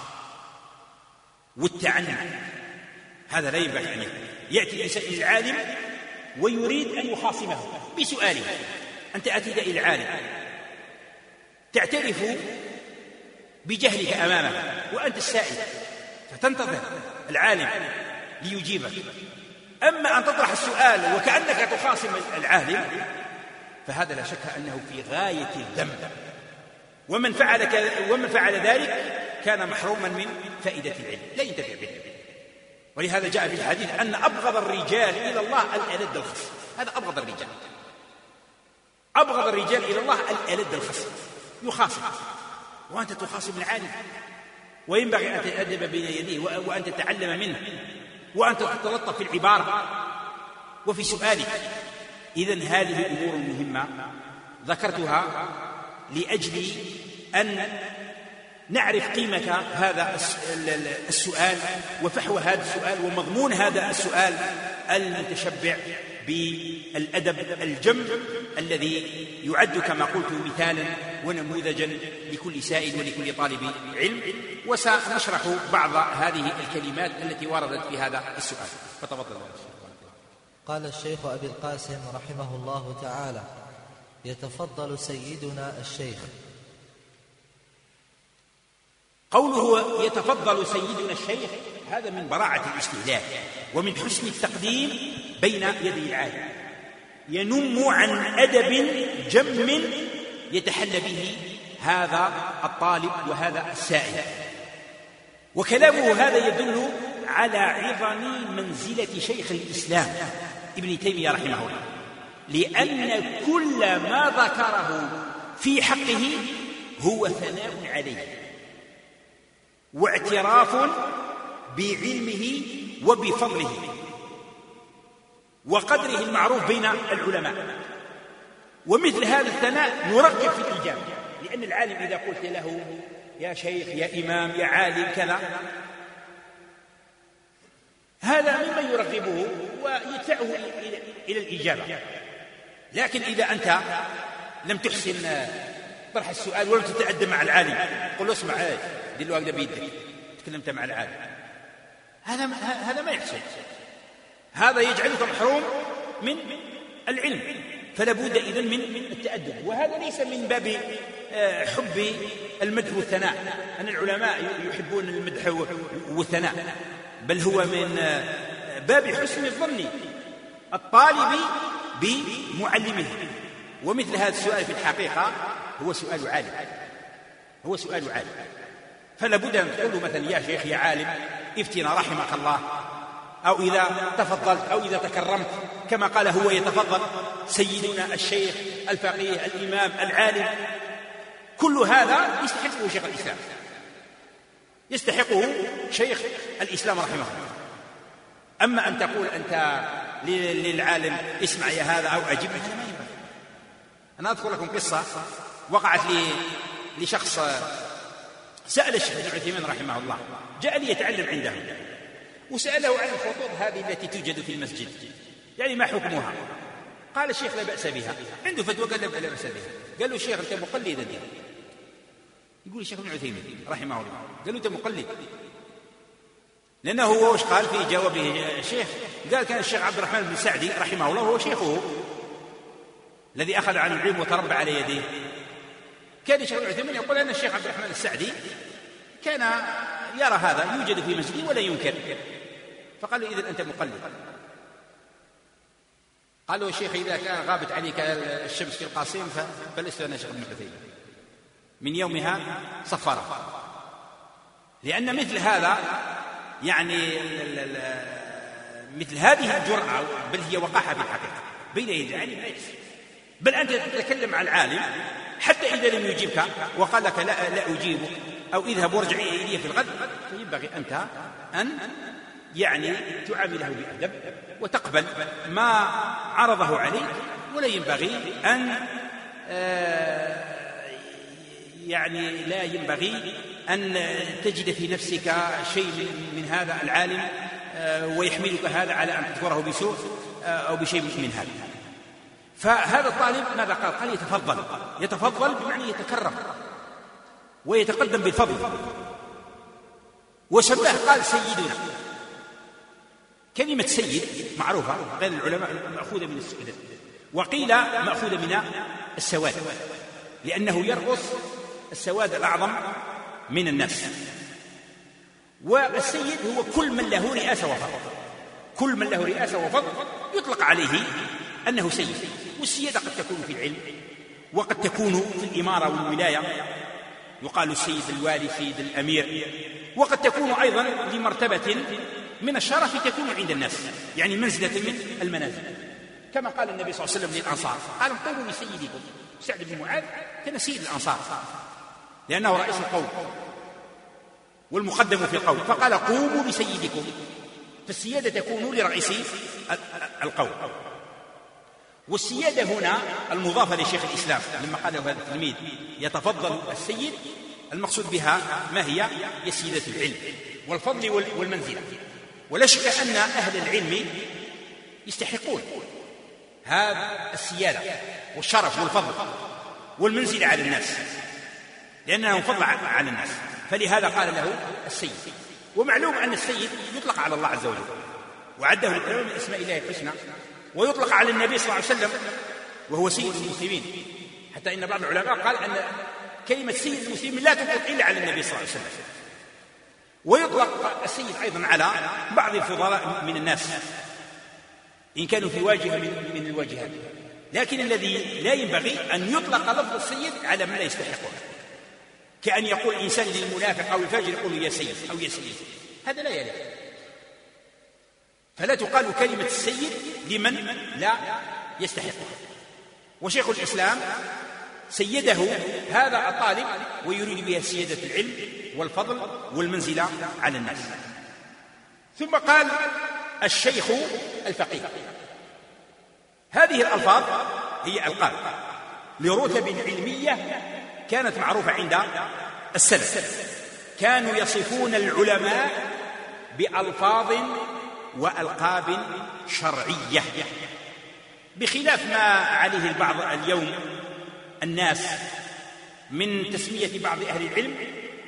والتعنت. هذا لا ينبغي أن يكون. يأتي الإنسان إلى العالم ويريد أن يخاصمه بسؤاله. أنت أتيت إلى العالم تعترف بجهلك أمامه وأنت السائل، فتنتظر العالم ليجيبك. أما أن تطرح السؤال وكأنك تخاصم العالم فهذا لا شك أنه في غاية الذم، ومن فعل ومن فعل ذلك كان محروما من فائدة العلم، لا ينتفع به. ولهذا جاء في الحديث أن أبغض الرجال إلى الله الألد الخصم. هذا أبغض الرجال، أبغض الرجال إلى الله الألد الخصم، يخاصم وأنت تخاصم العالم، وينبغي أن تتأدب بين يديه وأن تتعلم منه وأن تتلطف في العبارة وفي سؤالك. إذن هذه الأمور المهمة ذكرتها لأجل أن نعرف قيمة هذا السؤال وفحوى هذا السؤال ومضمون هذا السؤال المتشبع بالأدب الجم الذي يعد كما قلت مثالا ونموذجا لكل سائل ولكل طالب علم. وسنشرح بعض هذه الكلمات التي وردت في هذا السؤال، فتفضل. قال الشيخ أبي القاسم رحمه الله تعالى: يتفضل سيدنا الشيخ. قوله يتفضل سيدنا الشيخ هذا من براعة الاستهلاك ومن حسن التقديم بين يدي العالم، ينم عن أدب جم يتحلى به هذا الطالب وهذا السائل. وكلامه هذا يدل على عظم منزلة شيخ الإسلام ابن تيمية رحمه الله، لأن كل ما ذكره في حقه هو ثناء عليه واعتراف بعلمه وبفضله وقدره المعروف بين العلماء. ومثل هذا الثناء يرغب في الإجابة، لأن العالم إذا قلت له يا شيخ يا إمام يا عالم كذا هذا مما يرغبه ويدفعه إلى الإجابة. لكن إذا أنت لم تحسن طرح السؤال ولم تتأدب مع العالم، قل له اسمع دل له هكذا بيدك تكلمت مع العالم، هذا هذا ما يحصل، هذا يجعلك محروم من العلم. فلا بد إذن من التأدب، وهذا ليس من باب حب المدح والثناء، أن العلماء يحبون المدح والثناء، بل هو من باب حسن الظن الطالب بمعلمه. ومثل هذا السؤال في الحقيقة هو سؤال عالم، هو سؤال عالم، فلا بد أن تقول مثلا يا شيخ يا عالم افتنا رحمك الله، أو إذا تفضلت أو إذا تكرمت كما قال هو يتفضل سيدنا الشيخ الفقيه الإمام العالم. كل هذا يستحقه شيخ الإسلام، يستحقه شيخ الإسلام رحمه الله. أما أن تقول أنت للعالم اسمع يا هذا أو أجب، هذا ما ينبغي. أنا أذكر لكم قصة وقعت لي لشخص سأل الشيخ ابن عثيمين رحمه الله، جاء لي يتعلم عنده وسأله عن الخطوط هذه التي توجد في المسجد، يعني ما حكمها؟ قال الشيخ لا بأس بها، عنده فتوى قال لا بأس بها. قال له الشيخ أنت مقلد الدين؟ يقول الشيخ ابن عثيمين رحمه الله، قال له أنت مقلد، لأنه هو وش قال في جوابه الشيخ؟ قال كان الشيخ عبد الرحمن بن سعدي رحمه الله هو شيخه الذي أخذ عن العلم وتربى على يديه. كان الشيخ ابن عثيمين يقول أن الشيخ عبد الرحمن السعدي كان يرى هذا يوجد في مسجده ولا ينكر، فقال له إذن أنت مقلد. قال له الشيخ إذا كان غابت عليك الشمس في القاسم فلست أنا شيخ ابن عثيمين. من يومها صفره، لأن مثل هذا يعني مثل هذه الجرأة بل هي وقاحة في الحقيقة بين يدي العالم لا يحسن، بل أنت تتكلم مع العالم حتى إذا لم يجيبك وقال لك لا, لا أجيبك أو اذهب وارجع إلي في الغد، فينبغي أنت أن يعني تعامله بأدب وتقبل ما عرضه عليك، ولا ينبغي أن يعني لا ينبغي أن تجد في نفسك شيء من هذا العالم ويحملك هذا على أن تذكره بسوء أو بشيء من هذا. فهذا الطالب ماذا قال؟ قال يتفضل، يتفضل بمعنى يتكرم ويتقدم بالفضل، وسماه قال سيدنا. كلمة سيد معروفة غير العلماء مأخوذة من السؤال، وقيل مأخوذة من السواد، لأنه يرقص السواد الأعظم من الناس. والسيد هو كل من له رئاسة وفضل، كل من له رئاسة وفضل يطلق عليه أنه سيد. والسيادة قد تكون في العلم وقد تكون في الإمارة والولاية، يقال السيد الوالي سيد الأمير، وقد تكون أيضا لمرتبة من الشرف تكون عند الناس، يعني منزلة من المنازل، كما قال النبي صلى الله عليه وسلم للأنصار قال انطبوا لسيدكم. سعد بن معاذ كان سيد الأنصار لأنه رئيس القوم والمقدم في القوم، فقال قوموا بسيدكم، فالسيادة تكون لرئيس القوم. والسيادة هنا المضافة لشيخ الإسلام لما قال هذا التلميذ يتفضل السيد، المقصود بها ما هي؟ هي سيادة العلم والفضل والمنزلة. ولا شك أن أهل العلم يستحقون هذا السيادة والشرف والفضل والمنزلة على الناس، لأنهم فضل على الناس، فلهذا قال له السيد. ومعلوم أن السيد يطلق على الله عز وجل وعده العلماء من أسماء الله الحسنى، ويطلق على النبي صلى الله عليه وسلم وهو سيد المسلمين، حتى إن بعض العلماء قال أن كلمة سيد المسلمين لا تطلق إلا على النبي صلى الله عليه وسلم. ويطلق السيد أيضا على بعض الفضلاء من الناس إن كانوا في واجهة من الواجهات، لكن الذي لا ينبغي أن يطلق لفظ السيد على من لا يستحقه، كأن يقول إنسان للمنافق أو الفاجر يقول يا سيد أو يا سيد، هذا لا يليق. فلا تقال كلمة السيد لمن لا يستحقه. وشيخ الإسلام سيده هذا الطالب ويريد بها سيادة العلم والفضل والمنزلة على الناس. ثم قال الشيخ الفقيه. هذه الألفاظ هي ألقاب لرتب علمية كانت معروفة عند السلف، كانوا يصفون العلماء بألفاظ وألقاب شرعية، بخلاف ما عليه البعض اليوم الناس من تسمية بعض أهل العلم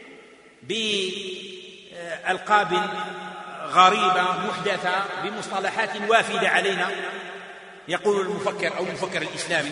بألقاب غريبة محدثة بمصطلحات وافدة علينا، يقول المفكر أو المفكر الإسلامي،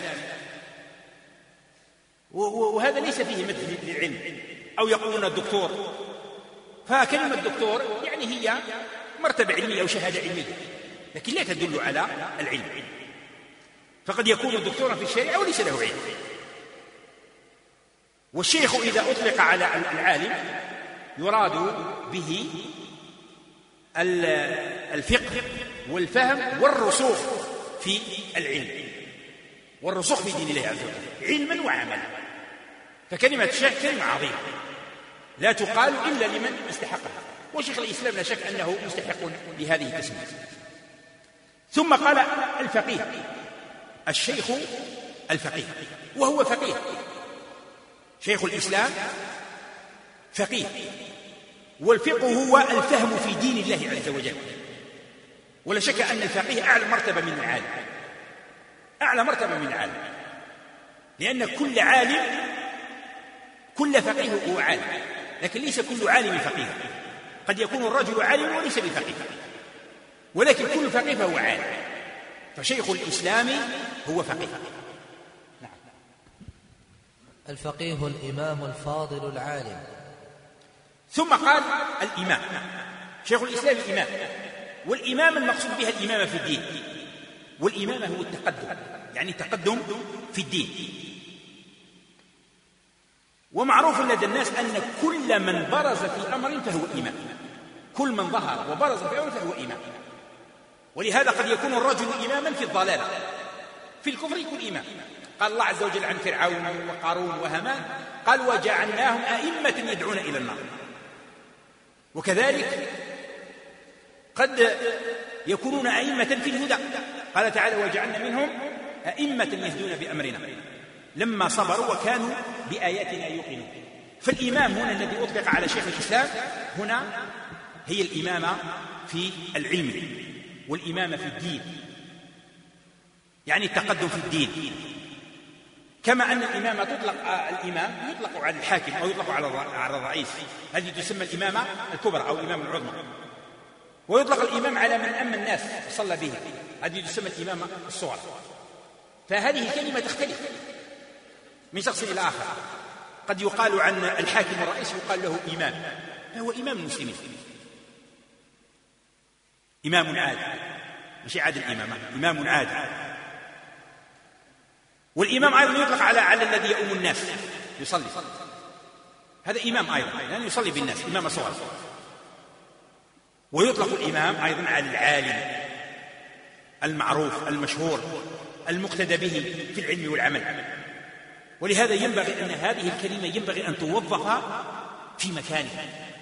وهذا ليس فيه مدح للعلم، أو يقولون الدكتور، فكلمة الدكتور يعني هي مرتبة علمية أو شهادة علمية، لكن لا تدل على العلم، فقد يكون دكتورا في الشريعة وليس له علم. والشيخ إذا أطلق على العالم يراد به الفقه والفهم والرسوخ في العلم والرسوخ في دين الله عز وجل علما وعملا. فكلمة الشيخ كلمة عظيمة لا تقال إلا لمن استحقها، وشيخ الإسلام لا شك أنه مستحق لهذه التسمية. ثم قال الفقيه، الشيخ الفقيه، وهو فقيه. شيخ الإسلام فقيه، والفقه هو الفهم في دين الله عز وجل. ولا شك أن الفقيه أعلى مرتبة من العالم، أعلى مرتبة من العالم، لأن كل عالم كل فقيه هو عالم، لكن ليس كل عالم فقيه. قد يكون الرجل عالم وليس بفقيه، ولكن كل فقيه فهو عالم. فشيخ الإسلام هو فقيه. نعم. الفقيه الإمام الفاضل العالم. ثم قال الإمام. شيخ الإسلام الإمام، والإمام المقصود بها الإمامة في الدين، والإمامة هو التقدم، يعني تقدم في الدين. ومعروف لدى الناس أن كل من برز في أمر فهو إمام، كل من ظهر وبرز في أمر فهو إمام. ولهذا قد يكون الرجل إماما في الضلالة، في الكفر يكون إمام. قال الله عز وجل عن فرعون وقارون وهامان، قال وجعلناهم أئمة يدعون إلى النار. وكذلك قد يكونون أئمة في الهدى، قال تعالى وجعلنا منهم أئمة يهدون بأمرنا لما صبروا وكانوا بآياتنا يوقنون. فالإمام هنا الذي أطلق على شيخ الإسلام هنا هي الإمامة في العلم والإمامة في الدين، يعني التقدم في الدين. كما أن الإمامة تطلق الإمام يطلق على الحاكم أو يطلق على الرئيس، هذه تسمى الإمامة الكبرى أو الإمامة العظمى. ويطلق الإمام على من أما الناس وصلى به، هذه تسمى الإمامة الصغرى. فهذه الكلمة تختلف من شخص إلى آخر. قد يقال عن الحاكم الرئيس يقال له إمام، فهو إمام المسلمين، إمام عادل، مش عادل إمامة، إمام عادل. والإمام أيضا يطلق على على الذي يؤم الناس يصلي، هذا إمام أيضا لأنه يصلي بالناس، إمام صغير. ويطلق الإمام أيضا على العالم المعروف المشهور المقتدى به في العلم والعمل. ولهذا ينبغي أن هذه الكلمة ينبغي أن توظف في مكانها.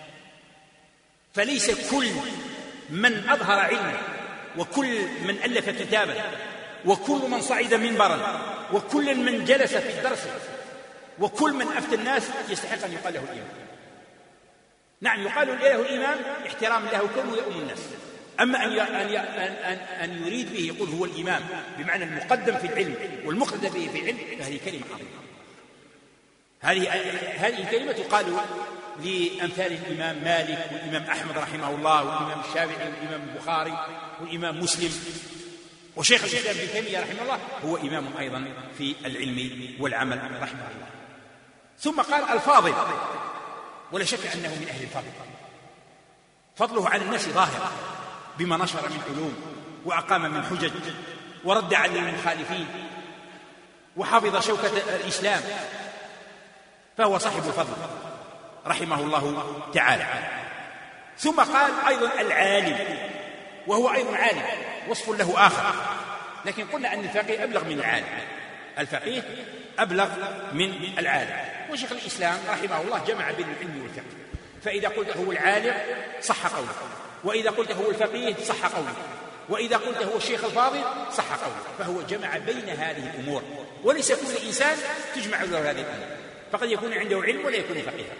فليس كل من أظهر علمه وكل من ألف كتابا وكل من صعد منبرا وكل من جلس في الدرس وكل من أفتى الناس يستحق أن يقال له الإمام. نعم يقال له الإمام احترام له كونه يؤم الناس. أما أن أن أن يريد به يقول هو الإمام بمعنى المقدم في العلم والمقتدى به في العلم، فهذه كلمة عظيمة. هذه هذه الكلمة تقال لأمثال الإمام مالك والإمام أحمد رحمه الله والإمام الشافعي والإمام البخاري والإمام مسلم. وشيخ الإسلام ابن تيمية رحمه الله هو إمام أيضا في العلم والعمل رحمه الله. ثم قال الفاضل، ولا شك أنه من أهل الفضل، فضله على الناس ظاهر بما نشر من علوم وأقام من حجج ورد على المخالفين وحفظ شوكة الإسلام، فهو صاحب الفضل رحمه الله تعالى. ثم قال أيضا العالم، وهو أيضا عالم وصف له آخر، لكن قلنا أن الفقيه أبلغ من العالم، الفقيه أبلغ من العالم. وشيخ الإسلام رحمه الله جمع بين العلم والفقه، فإذا قلت هو العالم صح قوله، وإذا قلت هو الفقيه صح قوله، وإذا قلت هو الشيخ الفاضل صح قوله. فهو جمع بين هذه الأمور، وليس كل إنسان تجمع له هذه الأمور، فقد يكون عنده علم ولا يكون فقيها،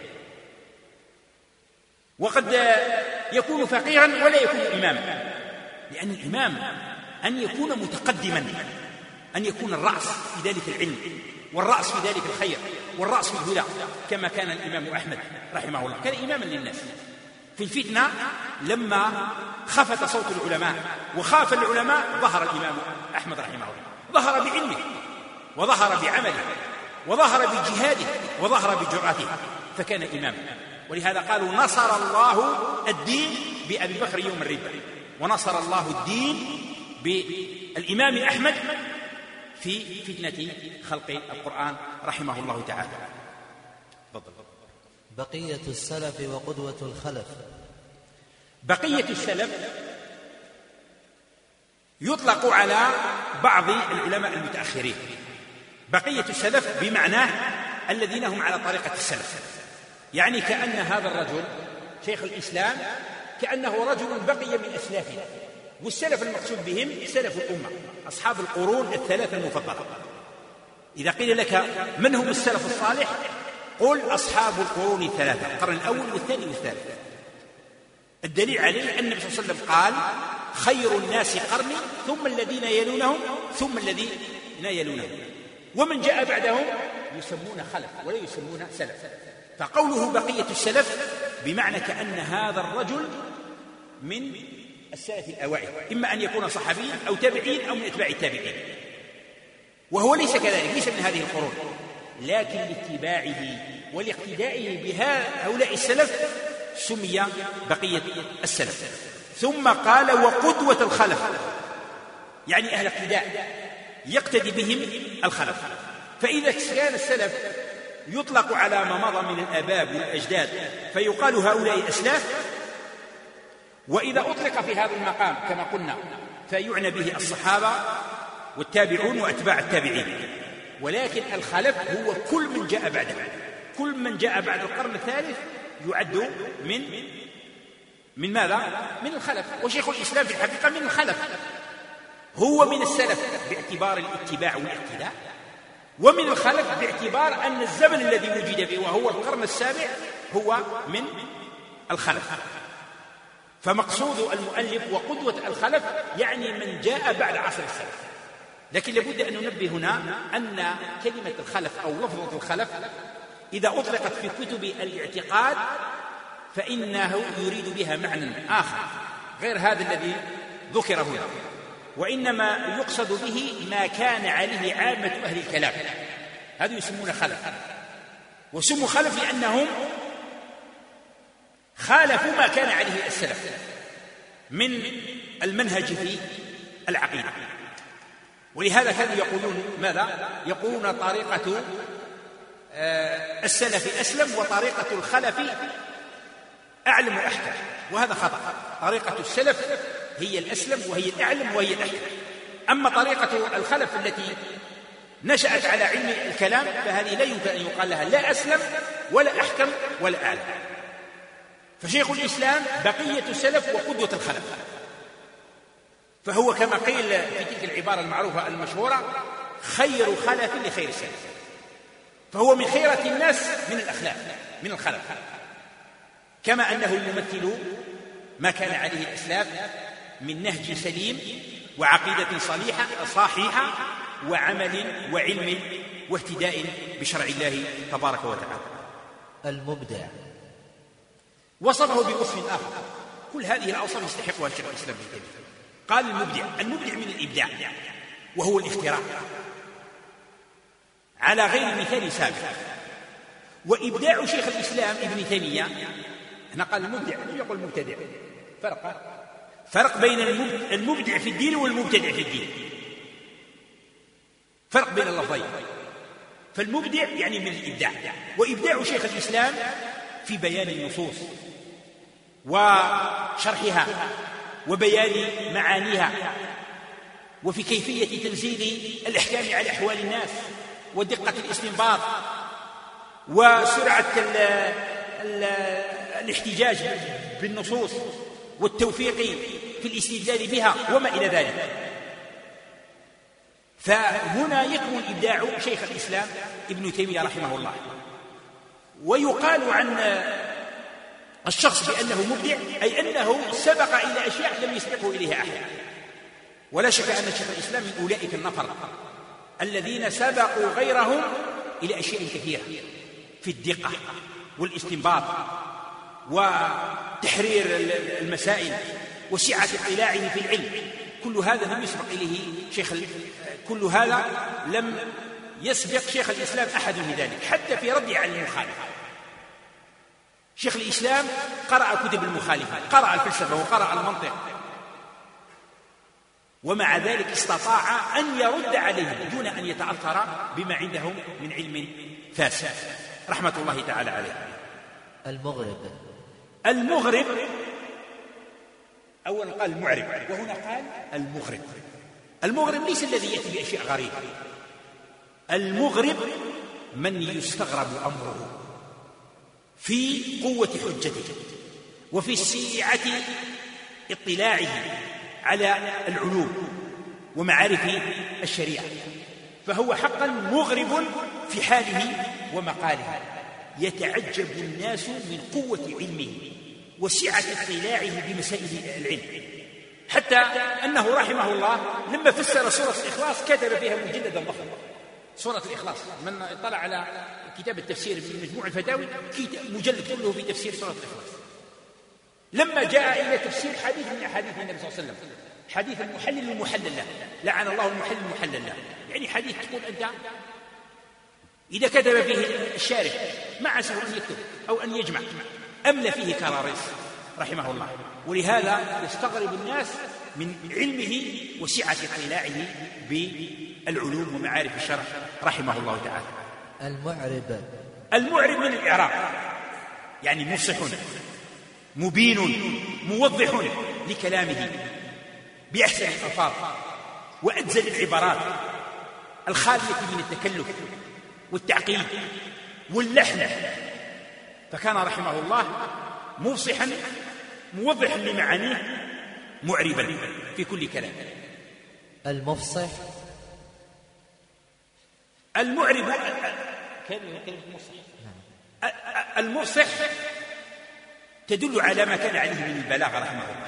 وقد يكون فقيها ولا يكون إماما. لأن الإمام أن يكون متقدما، أن يكون الرأس في ذلك العلم والرأس في ذلك الخير والرأس في الهدى، كما كان الإمام أحمد رحمه الله، كان إماما للناس. في الفتنة لما خفت صوت العلماء وخاف العلماء ظهر الإمام أحمد رحمه الله، ظهر بعلمه وظهر بعمله وظهر بجهاده وظهر بجرأته، فكان إماما. ولهذا قالوا نصر الله الدين بأبي بكر يوم الردة، ونصر الله الدين بالإمام أحمد في فتنة خلق القرآن رحمه الله تعالى. تفضل. بقية السلف وقدوة الخلف. بقية السلف يطلق على بعض العلماء المتأخرين. بقية السلف بمعناه الذين هم على طريقة السلف، يعني كأن هذا الرجل شيخ الإسلام كأنه رجل بقي من أسلافنا، والسلف المقصود بهم سلف الأمة، أصحاب القرون الثلاثة المفضلة. إذا قيل لك من هم السلف الصالح قل أصحاب القرون الثلاثة، القرن الأول والثاني والثالث. الدليل عليه أن النبي صلى الله عليه وسلم قال خير الناس قرني ثم الذين يلونهم ثم الذين يلونهم، ومن جاء بعدهم يسمون خلف ولا يسمون سلف. فقوله بقية السلف بمعنى كأن هذا الرجل من السلف الأوائل، إما أن يكون صحابيا أو تابعين أو من أتباع التابعين، وهو ليس كذلك، ليس من هذه القرون، لكن لاتباعه ولاقتدائه بهؤلاء السلف سمي بقية السلف. ثم قال وقدوة الخلف، يعني أهل اقتداء يقتدي بهم الخلف. فإذا كان السلف يطلق على ما مضى من الآباء والأجداد فيقال هؤلاء أسلاف، وإذا أطلق في هذا المقام كما قلنا فيعنى به الصحابة والتابعون وأتباع التابعين. ولكن الخلف هو كل من جاء بعده، كل من جاء بعد القرن الثالث يعد من من ماذا؟ من الخلف. وشيخ الإسلام في الحقيقة من الخلف، هو من السلف باعتبار الاتباع والاقتداء، ومن الخلف باعتبار أن الزمن الذي وجد فيه وهو القرن السابع هو من الخلف. فمقصود المؤلف وقدوة الخلف يعني من جاء بعد عصر السلف. لكن لابد أن ننبه هنا أن كلمة الخلف أو لفظة الخلف إذا أطلقت في كتب الاعتقاد فإنه يريد بها معنى آخر غير هذا الذي ذكر هنا، وإنما يقصد به ما كان عليه عامة أهل الكلام، هذا يسمون خلف. وسموا خلف لأنهم خالفوا ما كان عليه السلف من المنهج في العقيدة. ولهذا كانوا يقولون ماذا؟ يقولون طريقة السلف أسلم وطريقة الخلف أعلم وأحكم، وهذا خطأ. طريقة السلف هي الأسلم وهي الأعلم وهي الأحكم، أما طريقة الخلف التي نشأت على علم الكلام فهذه لا يمكن أن يقال لها لا أسلم ولا أحكم ولا أعلم. فشيخ الإسلام بقية السلف وقدوة الخلف، فهو كما قيل في تلك العبارة المعروفة المشهورة خير خلف لخير السلف، فهو من خيرة الناس من الأخلاق من الخلف، كما أنه يمثل ما كان عليه الإسلام من نهج سليم وعقيدة صالحة صحيحة وعمل وعلم واهتداء بشرع الله تبارك وتعالى. المبدع وصفه بوصف آخر، كل هذه الأوصاف يستحقها الشيخ الإسلام ابن تيمية. قال المبدع، المبدع من الإبداع وهو الاختراع على غير مثال سابق. وإبداع شيخ الإسلام ابن تيمية هنا قال المبدع يقول المبتدع، فرق فرق بين المبدع في الدين والمبتدع في الدين، فرق بين اللفظين. فالمبدع يعني من الإبداع، وإبداع شيخ الإسلام في بيان النصوص وشرحها وبيان معانيها وفي كيفية تنزيل الأحكام على أحوال الناس ودقة الاستنباط وسرعة ال ال الاحتجاج بالنصوص والتوفيق في الاستدلال بها وما إلى ذلك. فهنا يكمن إبداع شيخ الإسلام ابن تيمية رحمه الله. ويقال عن الشخص بأنه مبدع أي أنه سبق إلى أشياء لم يسبقه إليها أحد. ولا شك أن شيخ الإسلام من أولئك النفر الذين سبقوا غيرهم إلى أشياء كثيرة في الدقة والاستنباط وتحرير المسائل وسعة اطلاعه في العلم. كل هذا لم يسبق إليه شيخ كل هذا لم يسبق شيخ الإسلام أحد من ذلك، حتى في رده على المخالف. شيخ الإسلام قرأ كتب المخالفة، قرأ الفلسفة وقرأ المنطق، ومع ذلك استطاع أن يرد عليهم دون أن يتأثر بما عندهم من علم فاسد. رحمة الله تعالى عليه. المغرب المغرب أولا قال المعرب، وهنا قال المغرب. المغرب ليس الذي يأتي بأشياء غريبة، المغرب من يستغرب أمره في قوة حجته وفي سعة اطلاعه على العلوم ومعارف الشريعة، فهو حقا مغرب في حاله ومقاله. يتعجب الناس من قوة علمه وسعة اطلاعه بمسائل العلم، حتى أنه رحمه الله لما فسر سورة الإخلاص كتب فيها مجلدا ضخما. سورة الإخلاص من اطلع على كتاب التفسير من مجموع الفتاوي مجلد كله في تفسير سورة الإخلاص. لما جاء إلى تفسير حديث من أحاديث النبي صلى الله عليه وسلم، حديث المحلل المحلل له، لعن الله المحلل المحلل له، يعني حديث تقول أنت إذا كتب فيه الشارح ما عسه أن يكتب أو أن يجمع، أملى فيه كراريس رحمه الله. ولهذا يستغرب الناس من علمه وسعة اطلاعه بالعلوم ومعارف الشرع رحمه الله تعالى. المعرب المعرب من الإعراب، يعني مفصح مبين موضح لكلامه بأحسن الألفاظ وأجزل العبارات الخالية من التكلف والتعقيد واللحن. فكان رحمه الله مفصحا موضحا لمعانيه معربا في كل كلام. المفصح المعرب المفصح تدل على ما كان عليه من البلاغة رحمه الله،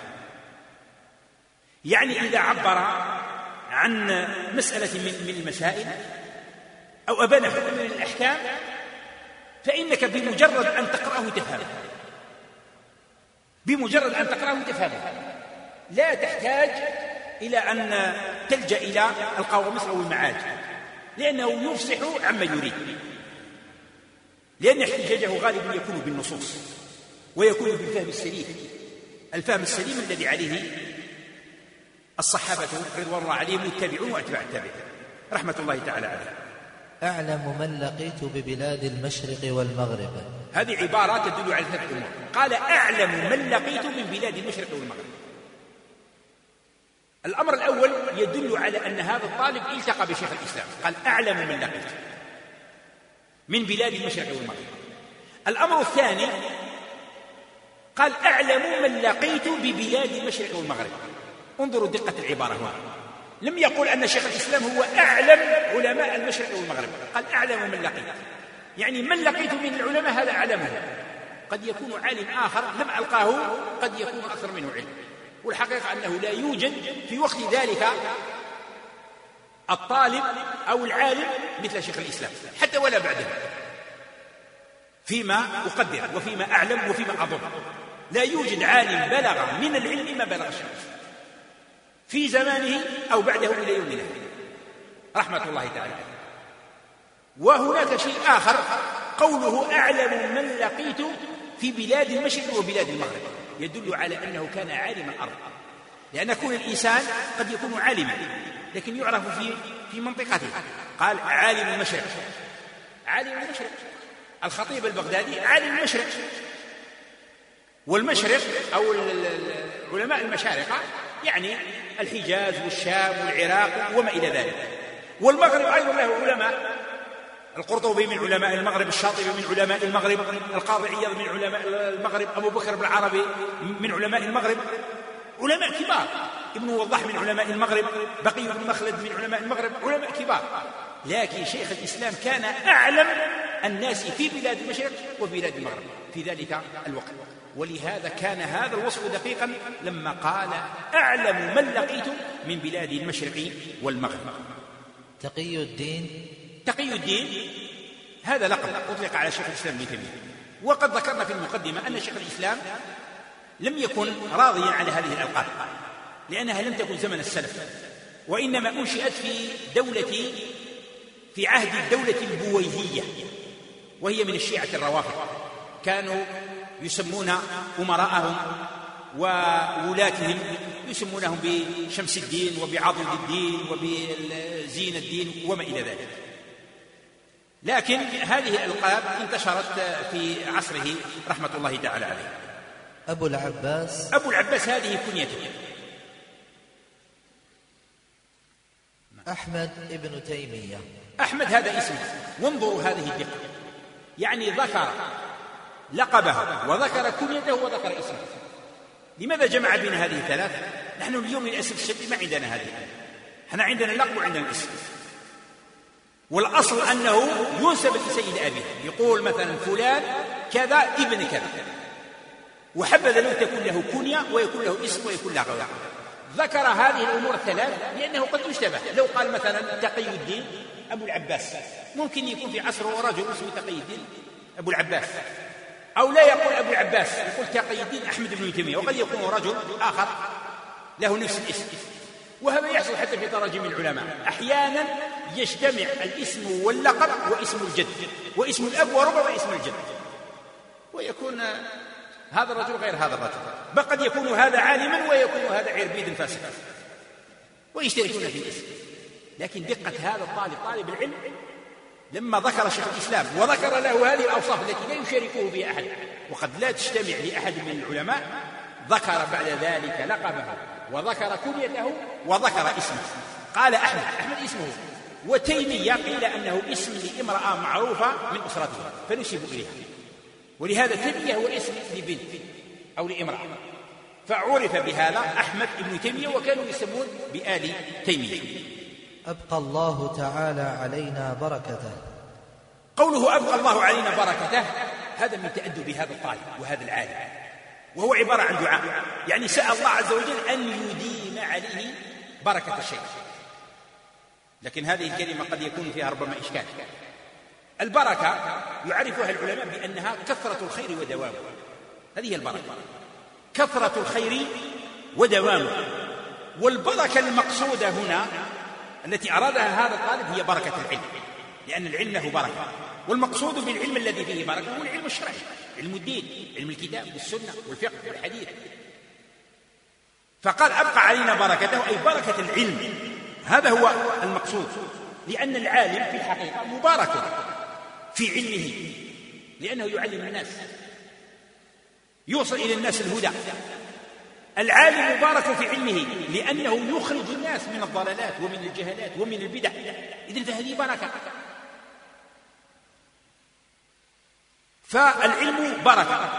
يعني إذا عبر عن مسألة من المسائل أو أبان حكم من الأحكام فإنك بمجرد أن تقرأه تفهمه، بمجرد أن تقرأه تفهمه، لا تحتاج إلى أن تلجأ إلى القواميس أو المعاجم، لأنه يفصح عما يريد، لأن احتجاجه غالبا يكون بالنصوص ويكون بالفهم السليم، الفهم السليم الذي عليه الصحابة رضوان الله عليهم والتابعون وأتباع التابعين رحمة الله تعالى عليهم. أعلم من لقيت ببلاد المشرق والمغرب، هذه عبارة تدل على ثلاث أمور. قال أعلم من لقيت من بلاد المشرق والمغرب. الأمر الأول يدل على أن هذا الطالب التقى بشيخ الإسلام، قال أعلم من لقيت من بلاد المشرق والمغرب. الأمر الثاني قال أعلم من لقيت ببلاد المشرق والمغرب. انظروا دقة العبارة هنا، لم يقل أن شيخ الإسلام هو أعلم علماء المشرق والمغرب، قال أعلم من لقيت، يعني من لقيت من العلماء هذا أعلمه. قد يكون عالم آخر لم ألقاه قد يكون أكثر منه علم، والحقيقة أنه لا يوجد في وقت ذلك الطالب أو العالم مثل شيخ الإسلام حتى ولا بعده، فيما أقدر وفيما أعلم وفيما أظن. لا يوجد عالم بلغ من العلم ما بلغ الشيخ في زمانه أو بعده إلى يومنا رحمة الله تعالى. وهناك شيء آخر، قوله أعلم من لقيت في بلاد المشرق وبلاد المغرب يدل على أنه كان عالم الأرض، لأن كون الإنسان قد يكون عالما لكن يعرف في في منطقته. قال عالم المشرق، عالم المشرق، الخطيب البغدادي عالم المشرق، والمشرق أو علماء المشارقة يعني الحجاز والشام والعراق وما إلى ذلك. والمغرب أيضا له علماء، القرطبي من علماء المغرب، الشاطبي من علماء المغرب، القاضي عياض من علماء المغرب، أبو بكر بن العربي من علماء المغرب، علماء كبار، ابن وضاح من علماء المغرب، بقي بن مخلد من علماء المغرب، علماء كبار. لكن شيخ الإسلام كان أعلم الناس في بلاد المشرق وبلاد المغرب في ذلك الوقت، ولهذا كان هذا الوصف دقيقا لما قال أعلم من لقيت من بلاد المشرق والمغرب. تقي الدين تقي الدين هذا لقب أطلق على شيخ الإسلام ابن تيمية، وقد ذكرنا في المقدمة أن شيخ الإسلام لم يكن راضيا على هذه الألقاب لأنها لم تكن زمن السلف، وإنما أنشئت في دولة في عهد الدولة البويهية، وهي من الشيعة الروافض، كانوا يسمون أمراءهم وولاتهم يسمونهم بشمس الدين وبعضد الدين وبزين الدين وما إلى ذلك. لكن هذه الألقاب انتشرت في عصره رحمة الله تعالى عليه. أبو العباس أبو العباس هذه كنيته. أحمد ابن تيمية. أحمد هذا اسمه، وانظروا هذه الدقة، يعني ذكر لقبه وذكر كنيته وذكر اسمه. لماذا جمع بين هذه الثلاث؟ نحن اليوم للأسف الشديد ما عندنا هذه، احنا عندنا اللقب وعندنا الاسم، والأصل أنه ينسب لسيد أبيه، يقول مثلا فلان كذا ابن كذا، وحبذا لو تكون له كنية ويكون له اسم ويكون له غير. ذكر هذه الأمور الثلاث لأنه قد يشتبه. لو قال مثلا تقي الدين أبو العباس، ممكن يكون في عصره رجل اسمه تقي الدين أبو العباس، أو لا يقول أبو العباس، يقول تقي الدين أحمد بن تيمية، وقد يكون رجل آخر له نفس الاسم. وهذا يحصل حتى في تراجم العلماء، أحيانا يجتمع الاسم واللقب واسم الجد واسم الأب وربما اسم الجد، ويكون هذا الرجل غير هذا الرجل، بل قد يكون هذا عالما ويكون هذا عربيد فاسقا، ويشتركون في الاسم. لكن دقة هذا الطالب طالب العلم لما ذكر شيخ الإسلام وذكر له هذه الأوصاف التي لا يشاركه بها أحد وقد لا تجتمع لأحد من العلماء، ذكر بعد ذلك لقبه وذكر كنيته وذكر اسمه. قال أحمد، أحمد اسمه، وتيمية قيل أنه اسم لامرأة معروفة من أسرته فنسب إليها، ولهذا تيمية هو اسم لبنت أو لامرأة، فعرف بهذا أحمد بن تيمية، وكانوا يسمون بآل تيمية. أبقى الله تعالى علينا بركته. قوله أبقى الله علينا بركته هذا من تأدب هذا الطالب وهذا العالم، وهو عبارة عن دعاء، يعني سأل الله عز وجل أن يديم عليه بركة الشيء. لكن هذه الكلمة قد يكون فيها ربما إشكال. البركة يعرفها العلماء بأنها كثرة الخير ودوامه، هذه البركة، كثرة الخير ودوامه. والبركة المقصودة هنا التي أرادها هذا الطالب هي بركة العلم، لأن العلم له بركة، والمقصود بالعلم الذي فيه بركة هو العلم الشرعي، علم الدين، علم الكتاب والسنة والفقه والحديث. فقال أبقى علينا بركته، أي بركة العلم، هذا هو المقصود. لأن العالم في الحقيقة مبارك في علمه، لأنه يعلم الناس، يوصل إلى الناس الهدى. العالم مبارك في علمه لأنه يخرج الناس من الضلالات ومن الجهالات ومن البدع، إذن فهذه بركة. فالعلم بركة.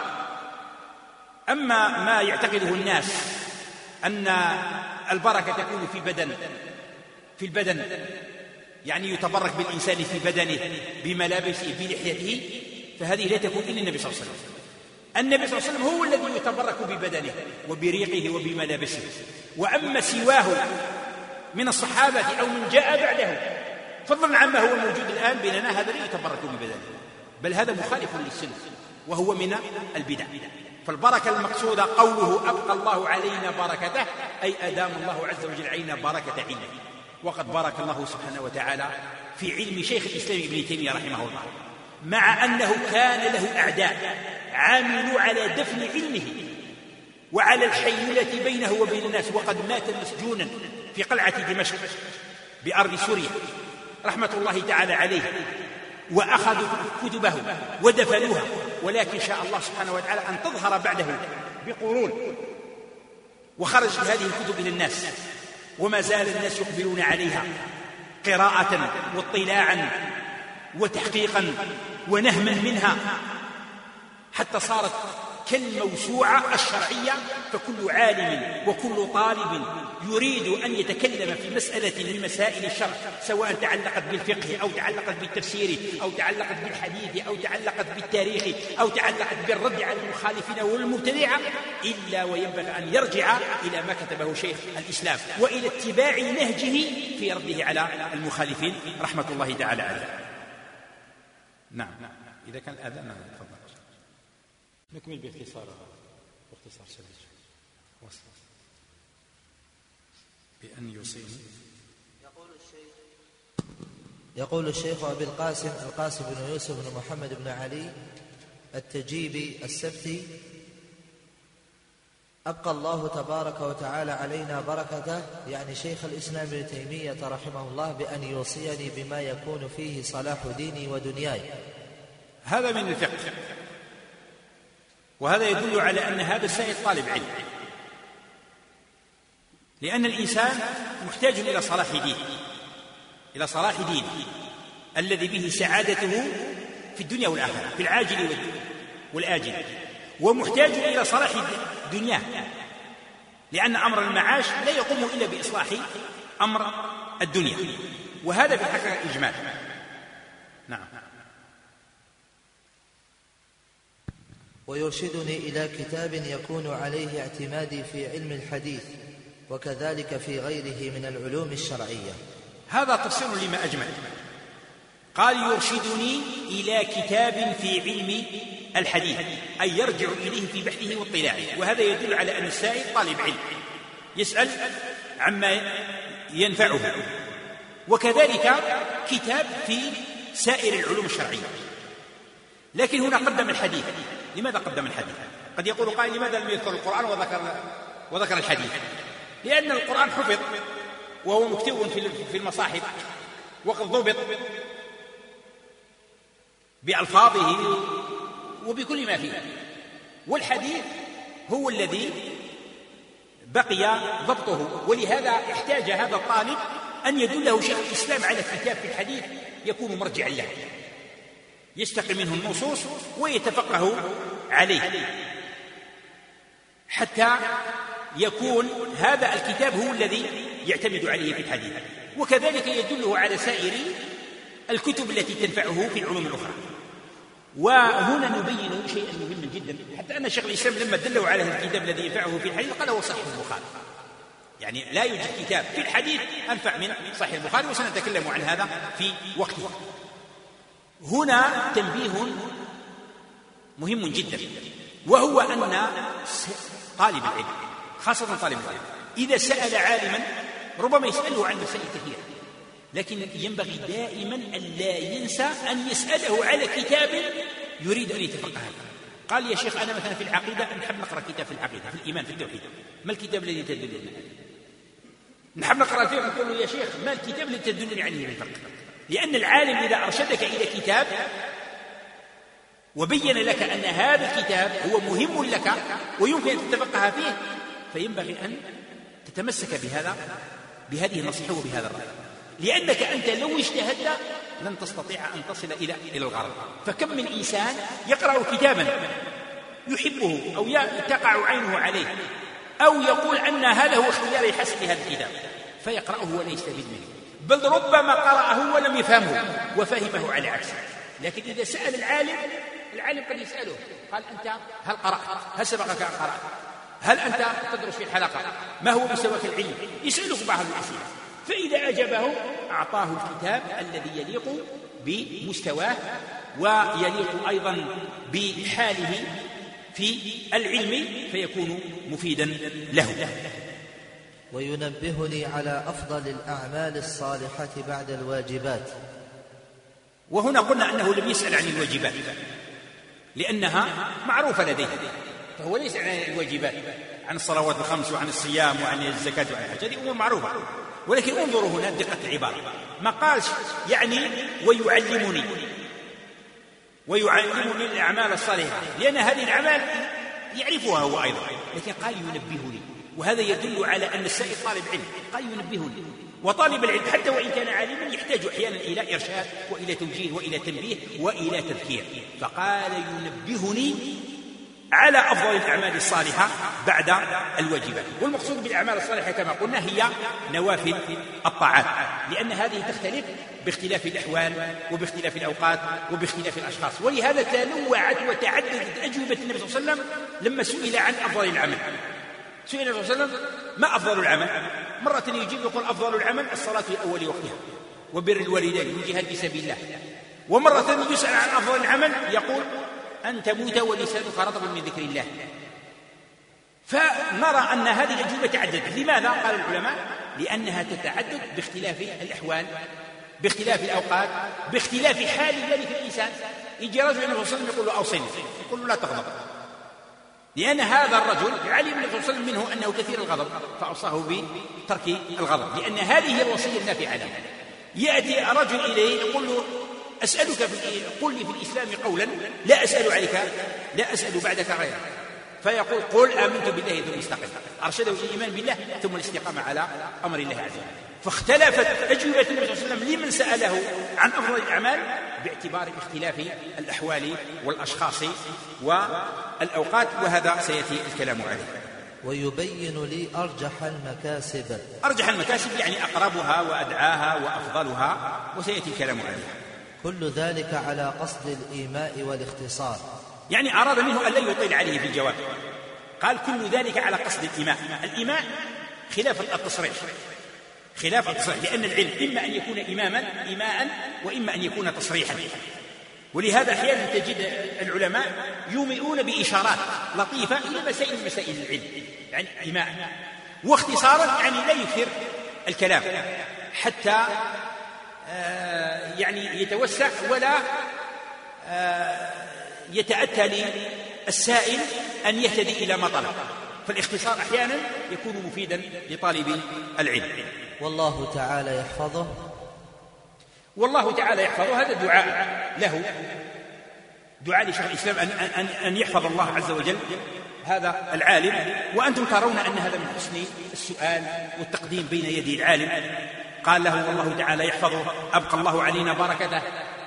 أما ما يعتقده الناس أن البركة تكون في بدن في البدن، يعني يتبرك بالإنسان في بدنه بملابسه بلحيته، فهذه لا تكون إلا النبي صلى الله عليه وسلم. النبي صلى الله عليه وسلم هو الذي يتبرك ببدنه وبريقه وبملابسه، وأما سواه من الصحابة أو من جاء بعده فضلا عما هو موجود الآن بيننا، هذا لا يتبرك ببدنه، بل هذا مخالف للسنة وهو من البدع. فالبركة المقصودة قوله أبقى الله علينا بركته، أي أدام الله عز وجل علينا بركة علمه. وقد بارك الله سبحانه وتعالى في علم شيخ الإسلام ابن تيمية رحمه الله، مع أنه كان له أعداء عاملوا على دفن علمه وعلى الحيلة بينه وبين الناس، وقد مات مسجونا في قلعة دمشق بأرض سوريا رحمة الله تعالى عليه، وأخذوا كتبه ودفنوها، ولكن شاء الله سبحانه وتعالى أن تظهر بعده بقرون، وخرجت هذه الكتب إلى الناس، وما زال الناس يقبلون عليها قراءة واطلاعا وتحقيقا ونهما منها، حتى صارت كالموسوعة الشرعية. فكل عالم وكل طالب يريد أن يتكلم في مسألة من مسائل الشرع، سواء تعلقت بالفقه أو تعلقت بالتفسير أو تعلقت بالحديث أو تعلقت بالتاريخ أو تعلقت بالرد على المخالفين والمبتدعة، إلا وينبغي أن يرجع إلى ما كتبه شيخ الإسلام وإلى اتباع نهجه في رده على المخالفين رحمة الله تعالى عليه. نعم، إذا كان الأذان تفضل. نكمل باختصار باختصار شديد. وصل بأن يصيب. يقول الشيخ يقول الشيخ أبي القاسم القاسم بن يوسف بن محمد بن علي التجيبي السبتي أبقى الله تبارك وتعالى علينا بركته، يعني شيخ الإسلام ابن تيمية رحمه الله، بأن يوصيني بما يكون فيه صلاح ديني ودنياي. هذا من الفقه، وهذا يدل على أن هذا السائل طالب علم، لأن الإنسان محتاج إلى صلاح دينه، إلى صلاح دينه الذي به سعادته في الدنيا والآخرة، في العاجل والآجل، ومحتاج إلى صلاح دنياه، لأن أمر المعاش لا يقوم إلا بإصلاح أمر الدنيا، وهذا في الحقيقة إجمال. نعم. ويرشدني إلى كتاب يكون عليه اعتمادي في علم الحديث، وكذلك في غيره من العلوم الشرعية. هذا تفسير لما أجمل. قال يرشدني إلى كتاب في علم الحديث، أي يرجع إليه في بحثه واطلاعه، وهذا يدل على أن السائل طالب علم يسأل عما ينفعه، وكذلك كتاب في سائر العلوم الشرعية. لكن هنا قدم الحديث. لماذا قدم الحديث؟ قد يقول قائل لماذا لم يذكر القرآن وذكر, وذكر الحديث؟ لأن القرآن حفظ وهو مكتوب في المصاحف وقد ضبط بألفاظه وبكل ما فيه، والحديث هو الذي بقي ضبطه، ولهذا احتاج هذا الطالب أن يدله شيخ الإسلام على كتاب في الحديث يكون مرجعا له، يستقي منه النصوص ويتفقه عليه، حتى يكون هذا الكتاب هو الذي يعتمد عليه في الحديث، وكذلك يدله على سائر الكتب التي تنفعه في العلوم الأخرى. وهنا نبين شيئا مهما جدا، حتى أن شيخ الإسلام لما دله على هذا الكتاب الذي ينفعه في الحديث قال هو صحيح البخاري، يعني لا يوجد كتاب في الحديث أنفع من صحيح البخاري، وسنتكلم عن هذا في وقته. هنا تنبيه مهم جدا، وهو أن طالب العلم خاصة طالب العلم إذا سأل عالما ربما يسأله عن مسائل كثيرة، لكن ينبغي دائما أن لا ينسى أن يسأله على كتاب يريد أن يتفقه فيه. قال يا شيخ أنا مثلا في العقيدة نحب نقرأ كتاب في العقيدة، في الإيمان، في التوحيد، ما الكتاب الذي تدلني عليه؟ نحب نقرأ فيه، نقول له يا شيخ ما الكتاب الذي تدلني عليه في الفقه؟ لأن العالم إذا أرشدك إلى كتاب وبين لك أن هذا الكتاب هو مهم لك ويمكن أن تتفقه فيه، فينبغي أن تتمسك بهذا بهذه النصيحة وبهذا الرأي، لأنك أنت لو اجتهدت لن تستطيع أن تصل إلى إلى الغرض. فكم من إنسان يقرأ كتابا يحبه أو تقع عينه عليه، أو يقول أن هذا هو اختياري الحسن لهذا الكتاب، فيقرأه ولا يستفيد منه، بل ربما قرأه ولم يفهمه وفهمه على عكسه. لكن إذا سأل العالم، العالم قد يسأله قال أنت هل قرأت؟ هل سبقك أن قرأت؟ هل أنت تدرس في الحلقة؟ ما هو مستواك العلمي؟ يسألك بعض الأسئلة، فإذا أجابه أعطاه الكتاب الذي يليق بمستواه ويليق أيضا بحاله في العلم، فيكون مفيدا له. وينبهني على أفضل الأعمال الصالحة بعد الواجبات. وهنا قلنا أنه لم يسأل عن الواجبات لأنها معروفة لديه، فهو ليس عن الواجبات، عن الصلوات الخمس وعن الصيام وعن الزكاة وعن الحج، هذه أمور معروفة. ولكن انظروا هنا دقة العبارة، ما قالش يعني ويعلمني ويعلمني الأعمال الصالحة، لأن هذه الأعمال يعرفها هو أيضا، لكن قال ينبهني، وهذا يدل على أن السائل طالب علم. قال ينبهني، وطالب العلم حتى وإن كان عالما يحتاج أحيانا إلى إرشاد وإلى توجيه وإلى تنبيه وإلى تذكير، فقال ينبهني على أفضل الأعمال الصالحة بعد الواجبات. والمقصود بالأعمال الصالحة كما قلنا هي نوافل الطاعات، لأن هذه تختلف باختلاف الأحوال وباختلاف الأوقات وباختلاف الأشخاص، ولهذا تنوعت وتعددت أجوبة النبي صلى الله عليه وسلم لما سئل عن أفضل العمل. سئل النبي صلى الله عليه وسلم ما أفضل العمل؟ مرة يجيب يقول أفضل العمل الصلاة في أول وقتها وبر الوالدين والجهاد في سبيل الله، ومرة يسأل عن أفضل العمل يقول أن تموت ولسانك رطب من ذكر الله. فنرى أن هذه الأجوبة تعددت. لماذا؟ قال العلماء لأنها تتعدد باختلاف الأحوال، باختلاف الأوقات، باختلاف حال ذلك الإنسان. يجي رجل النبي صلى الله عليه وسلم يقول له أوصني، يقول له لا تغضب، لأن هذا الرجل علم النبي صلى الله عليه وسلم منه أنه كثير الغضب فأوصاه بترك الغضب، لأن هذه هي الوصية النافعة له. يأتي رجل إليه يقول له أسألك في قل لي في الإسلام قولا لا أسأل عليك لا أسأل بعدك غيره، فيقول قل آمنت بالله ثم استقم، أرشده إلى الإيمان بالله ثم الاستقامة على أمر الله عز وجل. فاختلفت أجوبة النبي صلى الله عليه وسلم لمن سأله عن أفضل الأعمال باعتبار اختلاف الأحوال والأشخاص والأوقات، وهذا سيأتي الكلام عليه. ويبين لي أرجح المكاسب. أرجح المكاسب يعني أقربها وأدعاها وأفضلها، وسيأتي الكلام عليها. كل ذلك على قصد الإيماء والاختصار، يعني أراد منه أن لا يطيل عليه في الجواب. قال كل ذلك على قصد الإيماء. الإيماء خلاف التصريح، خلاف التصريح، لأن العلم إما أن يكون إماما إيماء وإما أن يكون تصريحا. ولهذا أحيانا تجد العلماء يومئون بإشارات لطيفة إلى مسائل مسائل العلم، يعني إيماء، واختصارا يعني لا يكثر الكلام حتى آه يعني يتوسع ولا آه يتأتى للسائل أن يهتدي إلى ما طلب. فالاختصار أحيانا يكون مفيدا لطالب العلم. والله تعالى يحفظه. والله تعالى يحفظه، هذا دعاء له، دعاء لشيخ الإسلام أن, أن, أن يحفظ الله عز وجل هذا العالم. وأنتم ترون أن هذا من حسن السؤال والتقديم بين يدي العالم. قال له والله تعالى يحفظه، أبقى الله علينا بركته.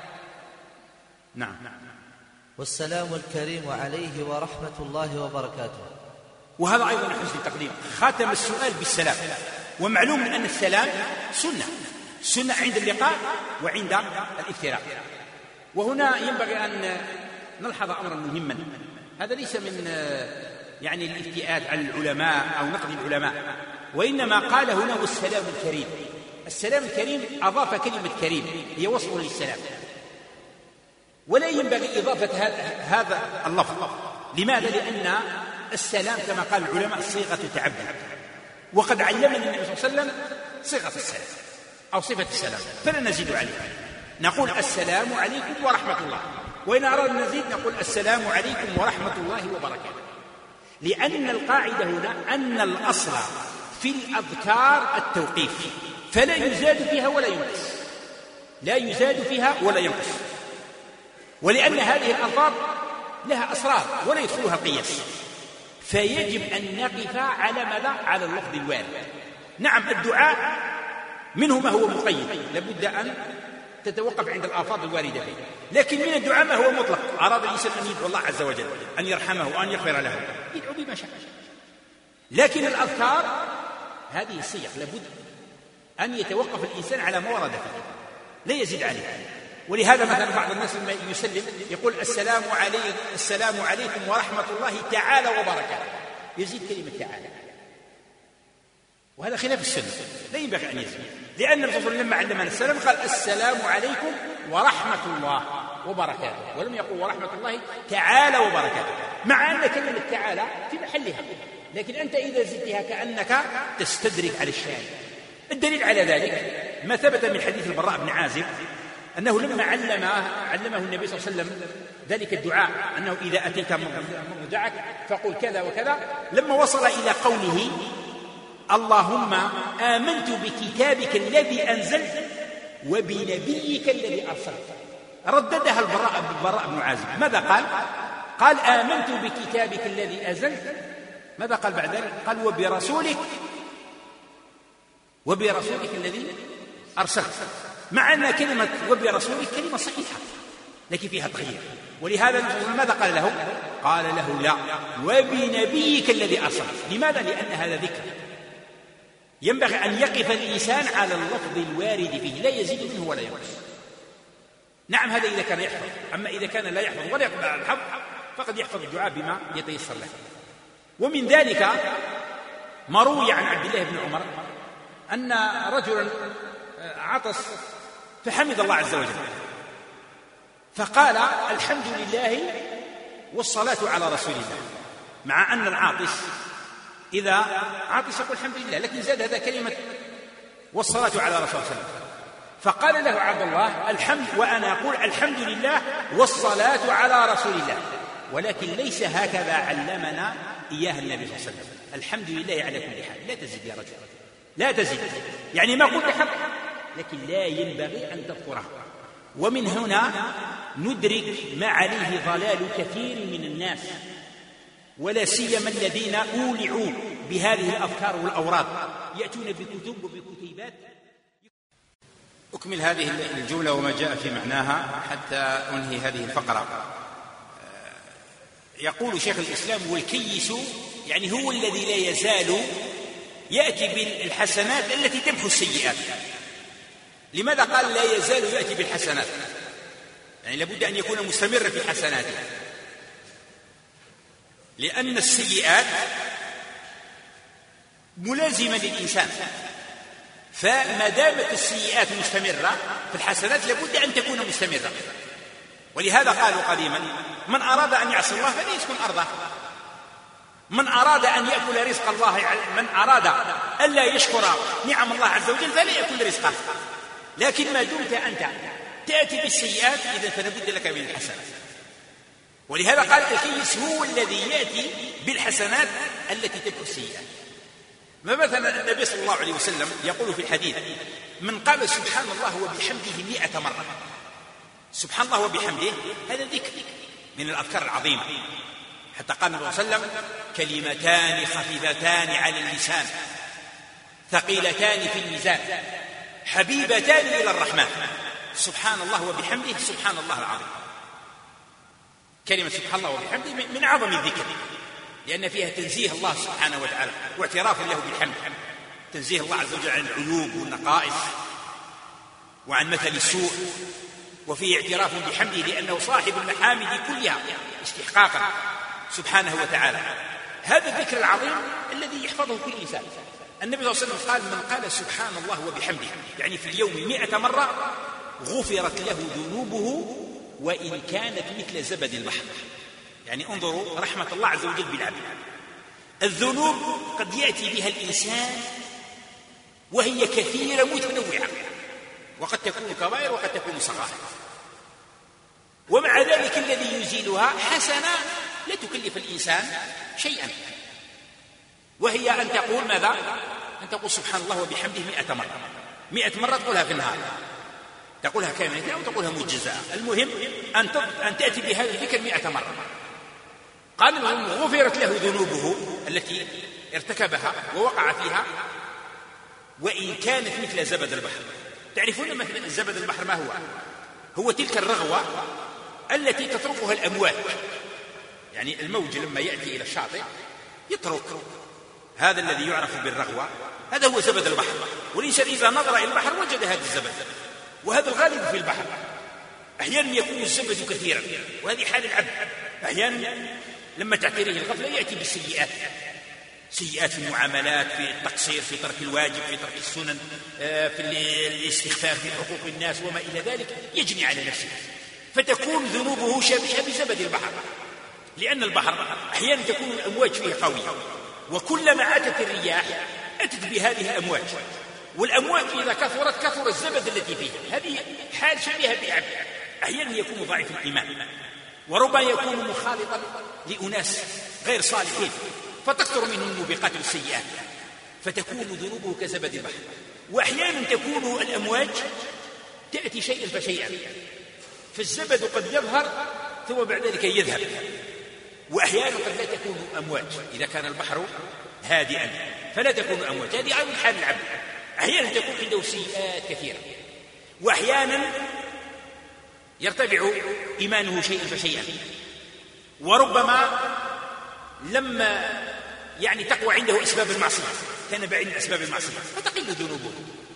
نعم. والسلام الكريم عليه ورحمة الله وبركاته. وهذا أيضا من حسن التقديم، ختم السؤال بالسلام. ومعلوم أن السلام سنة، سنة عند اللقاء وعند الافتراق. وهنا ينبغي أن نلحظ أمرا مهما، هذا ليس من يعني الافتئات على العلماء أو نقد العلماء، وإنما قال هنا والسلام الكريم. السلام الكريم أضاف كلمة كريم هي وصف للسلام، ولا ينبغي إضافة هذا اللفظ. لماذا؟ لأن السلام كما قال العلماء صيغة تعبد، وقد علمنا النبي صلى الله عليه وسلم صيغة السلام أو صفة السلام، فلا نزيد عليها، نقول السلام عليكم ورحمة الله. وإن أردنا نزيد نقول السلام عليكم ورحمة الله وبركاته، لأن القاعدة هنا أن الأصل في الأذكار التوقيف، فلا يزاد فيها ولا ينقص، لا يزاد فيها ولا ينقص. ولأن هذه الألفاظ لها أسرار ولا يدخلها القياس، فيجب أن نقف على ماذا؟ على اللفظ الوارد. نعم الدعاء منه ما هو مقيد، لابد أن تتوقف عند الألفاظ الواردة فيه، لكن من الدعاء ما هو مطلق. أراد الإنسان أن يدعو الله عز وجل أن يرحمه وأن يغفر له يدعو بما شاء. لكن الأذكار هذه الصيغ لابد أن يتوقف الإنسان على ما ورد فيه، لا يزيد عليه. ولهذا مثلا بعض الناس لما يسلم يقول السلام عليكم السلام عليكم ورحمة الله تعالى وبركاته، يزيد كلمة تعالى، وهذا خلاف السنة، لا ينبغي أن يزيد. لأن الرسول صلى الله عليه وسلم لما علمنا السلام قال السلام عليكم ورحمة الله وبركاته، ولم يقل ورحمة الله تعالى وبركاته، مع أن كلمة تعالى في محلها، لكن أنت إذا زدتها كأنك تستدرك على الشارع. الدليل على ذلك ما ثبت من حديث البراء بن عازب أنه لما علمه علمه النبي صلى الله عليه وسلم ذلك الدعاء، أنه إذا أتيت مرضعك فقل كذا وكذا، لما وصل إلى قوله اللهم آمنت بكتابك الذي أنزلت وبنبيك الذي أرسلت، رددها البراء البراء بن عازب. ماذا قال؟ قال آمنت بكتابك الذي أنزلت، ماذا قال بعد ذلك؟ قال وبرسولك وبرسولك الذي أرسلت، مع أن كلمة وبرسولك كلمة صحيحة لكن فيها تغيير. ولهذا ماذا قال له؟ قال له لا وبنبيك الذي أرسلت. لماذا؟ لأن هذا ذكر، ينبغي أن يقف الإنسان على اللفظ الوارد فيه، لا يزيد منه ولا ينقص. نعم هذا إذا كان يحفظ، أما إذا كان لا يحفظ ولا يقبل على الحفظ فقد يحفظ الدعاء بما يتيسر له. ومن ذلك ما روي عن عبد الله بن عمر أن رجلا عطس فحمد الله عز وجل فقال الحمد لله والصلاة على رسول الله، مع أن العاطس إذا عطس يقول الحمد لله، لكن زاد هذا كلمة والصلاة على رسول الله. فقال له عبد الله الحمد وأنا أقول الحمد لله والصلاة على رسول الله، ولكن ليس هكذا علمنا إياها النبي صلى الله عليه وسلم. الحمد لله على كل حال، لا تزد يا رجل، لا تزد، يعني ما قلت حق، لكن لا ينبغي أن تذكرها. ومن هنا ندرك ما عليه ضلال كثير من الناس، ولا سيما الذين أولعوا بهذه الأفكار والأوراد، يأتون بكتب وبكتيبات. أكمل هذه الجملة وما جاء في معناها حتى أنهي هذه الفقرة. يقول شيخ الإسلام: والكيس يعني هو الذي لا يزال يأتي بالحسنات التي تمحو السيئات. لماذا قال لا يزال يأتي بالحسنات؟ يعني لابد أن يكون مستمرا في حسناته، لأن السيئات ملازمة للإنسان، فما دامت السيئات مستمرة فالحسنات لابد أن تكون مستمرة. ولهذا قالوا قديما: من أراد أن يعصي الله فليسكن أرضه، من أراد أن يأكل رزق الله، من أراد ألا يشكر نعم الله عز وجل فلا يأكل رزقه. لكن ما دمت أنت تأتي بالسيئات إذا فلابد لك من الحسنات. ولهذا قال الكيس هو الذي يأتي بالحسنات التي تمحو السيئات. فمثلا النبي صلى الله عليه وسلم يقول في الحديث: من قال سبحان الله وبحمده مئة مرة، سبحان الله وبحمده هذا ذكر من الأذكار العظيمة، حتى قال النبي صلى الله عليه وسلم: كلمتان خفيفتان على اللسان ثقيلتان في الميزان حبيبتان إلى الرحمن، سبحان الله وبحمده سبحان الله العظيم. كلمة سبحان الله وبحمده من أعظم الذكر، لأن فيها تنزيه الله سبحانه وتعالى واعتراف له بالحمد، تنزيه الله عز وجل عن العيوب والنقائص وعن مثل السوء، وفيه اعتراف بحمده لأنه صاحب المحامد كلها استحقاقا سبحانه وتعالى. هذا الذكر العظيم الذي يحفظه كل إنسان. النبي صلى الله عليه وسلم قال: من قال سبحان الله وبحمده يعني في اليوم مئة مرة غفرت له ذنوبه وإن كانت مثل زبد البحر. يعني انظروا رحمة الله عز وجل بالعبد. الذنوب قد يأتي بها الإنسان وهي كثيرة متنوعة، وقد تكون كبائر وقد تكون صغائر، ومع ذلك الذي يزيلها حسنة لا تكلف الإنسان شيئا، وهي أن تقول ماذا؟ أن تقول سبحان الله وبحمده مئة مرة. مئة مرة تقولها في النهار، تقولها كاملة أو تقولها مجزاء، المهم أن أن تأتي بهذا الذكر مئة مرة. قال: غفرت له ذنوبه التي ارتكبها ووقع فيها وإن كانت مثل زبد البحر. تعرفون مثل زبد البحر ما هو؟ هو تلك الرغوة التي تتركها الأمواج، يعني الموج لما يأتي إلى الشاطئ يترك هذا الذي يعرف بالرغوة، هذا هو زبد البحر. والإنسان إذا نظر إلى البحر وجد هذا الزبد، وهذا الغالب في البحر. أحيانا يكون الزبد كثيرا، وهذه حال العبد. أحيانا لما تعتريه الغفلة يأتي بالسيئات، سيئات في المعاملات، في التقصير، في ترك الواجب، في ترك السنن، في الاستخفاف في حقوق الناس وما إلى ذلك، يجني على نفسه، فتكون ذنوبه شبيهة بزبد البحر. لأن البحر أحيانا تكون الأمواج فيه قوية، وكلما أتت الرياح أتت بهذه الأمواج، والأمواج إذا كثرت كثر الزبد التي فيها. هذه حال شبيهة بالعبد. أحيانا يكون ضعيف الإيمان، وربما يكون مخالطا لأناس غير صالحين، فتكثر منهم الموبقات والسيئات، فتكون ذنوبه كزبد البحر. وأحيانا تكون الأمواج تأتي شيئا فشيئا، فالزبد قد يظهر ثم بعد ذلك يذهب. وأحيانا قد لا تكون أمواج، إذا كان البحر هادئا فلا تكون أمواج. هذه أيضا حال العبد، أحيانا تكون عنده سيئات كثيرة، وأحيانا يرتفع إيمانه شيئا فشيئا، وربما لما يعني تقوى عنده أسباب المعصية كان بعيد من أسباب المعصية فتقل ذنوبه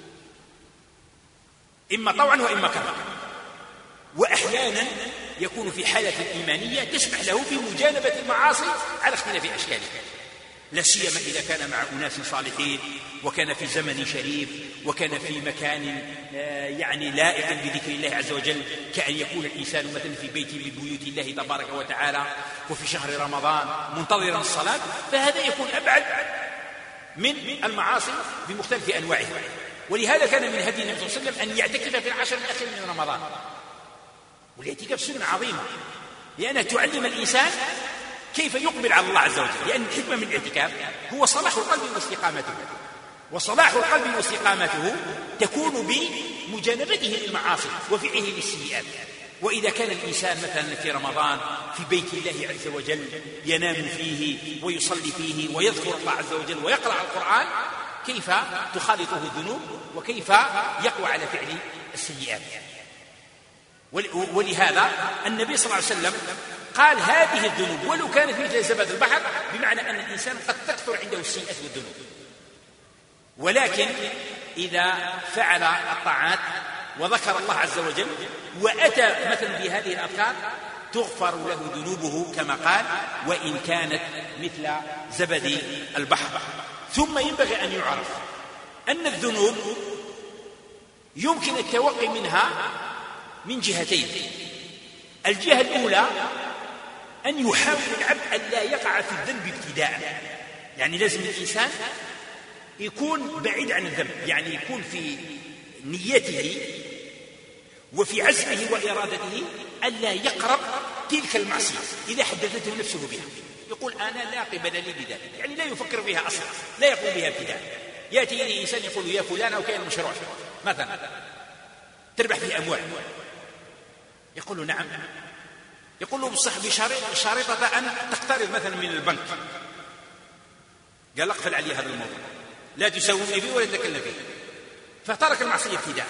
إما طوعا وإما كرها. وأحيانا يكون في حالة إيمانية تسمح له في مجانبة المعاصي على اختلاف أشكالها، لا سيما إذا كان مع أناس صالحين، وكان في زمن شريف، وكان في مكان يعني لائق بذكر الله عز وجل، كأن يكون الإنسان مثلا في بيت من بيوت الله تبارك وتعالى وفي شهر رمضان منتظرا الصلاة، فهذا يكون أبعد من المعاصي بمختلف أنواعها. ولهذا كان من هدي النبي صلى الله عليه وسلم أن يعتكف في العشر الأخير من رمضان، والاعتكاف سنة عظيمة، لأنها تعلم الإنسان كيف يقبل على الله عز وجل، لأن الحكمة من الاعتكاف هو صلاح القلب واستقامته، وصلاح القلب واستقامته تكون بمجانبته للمعاصي وفعله للسيئات. وإذا كان الإنسان مثلا في رمضان في بيت الله عز وجل ينام فيه ويصلي فيه ويذكر الله عز وجل ويقرأ القرآن، كيف تخالطه الذنوب وكيف يقوى على فعل السيئات. ولهذا النبي صلى الله عليه وسلم قال هذه الذنوب ولو كانت مثل زبد البحر، بمعنى أن الإنسان قد تكثر عنده السيئات والذنوب، ولكن إذا فعل الطاعات وذكر الله عز وجل وأتى مثلا بهذه الأذكار تغفر له ذنوبه كما قال وإن كانت مثل زبد البحر. ثم ينبغي أن يعرف أن الذنوب يمكن التوقي منها من جهتين. الجهة الأولى أن يحاول العبد أن لا يقع في الذنب ابتداء، يعني لازم الإنسان يكون بعيد عن الذنب، يعني يكون في نيته وفي عزمه وإرادته ألا يقرب تلك المعصية إذا حدثته نفسه بها، يقول أنا لا قبل لي بذلك، يعني لا يفكر بها أصلا، لا يقوم بها ابتداء. يأتي إليه إنسان يقول يا فلان أو كان مشروع مثلا تربح فيه أموال، يقول له نعم، يقول له بصح بشريطة أن تقترض مثلا من البنك، قال اقفل علي هذا الموضوع، لا تساومني فيه ولا تتكلم فيه، فترك المعصية ابتداء.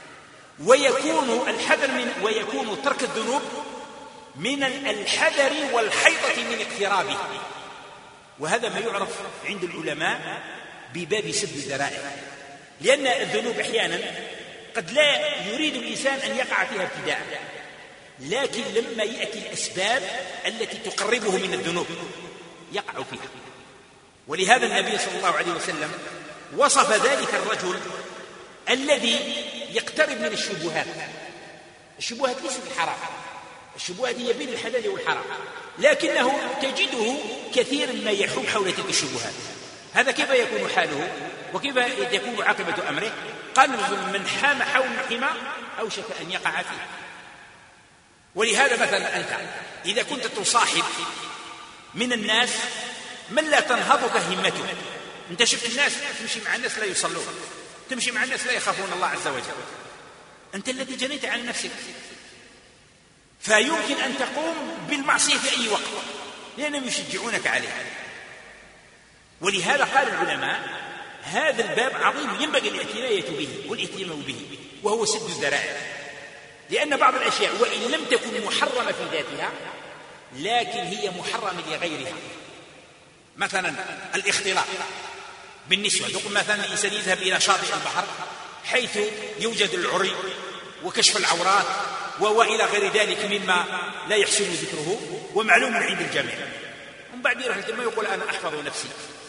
ويكون الحذر من ويكون ترك الذنوب من الحذر والحيطة من اقترابه، وهذا ما يعرف عند العلماء بباب سد الذرائع، لأن الذنوب أحيانا قد لا يريد الإنسان أن يقع فيها ابتداء، لكن لما يأتي الأسباب التي تقربه من الذنوب يقع فيها. ولهذا النبي صلى الله عليه وسلم وصف ذلك الرجل الذي يقترب من الشبهات. الشبهات ليست الحرام، الشبهات هي بين الحلال والحرام، لكنه تجده كثيرا ما يحوم حول تلك الشبهات. هذا كيف يكون حاله وكيف تكون عاقبة أمره؟ قال من حام حول الحمى أوشك أن يقع فيه. ولهذا مثلا أنت إذا كنت تصاحب من الناس من لا تنهضك همته، أنت شفت الناس تمشي مع الناس لا يصلون، تمشي مع الناس لا يخافون الله عز وجل، أنت الذي جنيت عن نفسك، فيمكن أن تقوم بالمعصية في أي وقت لأنهم يشجعونك عليها. ولهذا قال العلماء هذا الباب عظيم ينبغي الاعتناية به والاهتمام به، وهو سد الذرائع، لأن بعض الأشياء وإن لم تكن محرمة في ذاتها لكن هي محرمة لغيرها. مثلا الاختلاط بالنسبة، يقول مثلا الإنسان يذهب إلى شاطئ البحر حيث يوجد العري وكشف العورات وإلى غير ذلك مما لا يحسن ذكره ومعلوم عند الجميع، ومن بعد يروح الجميع يقول أنا أحفظ نفسي،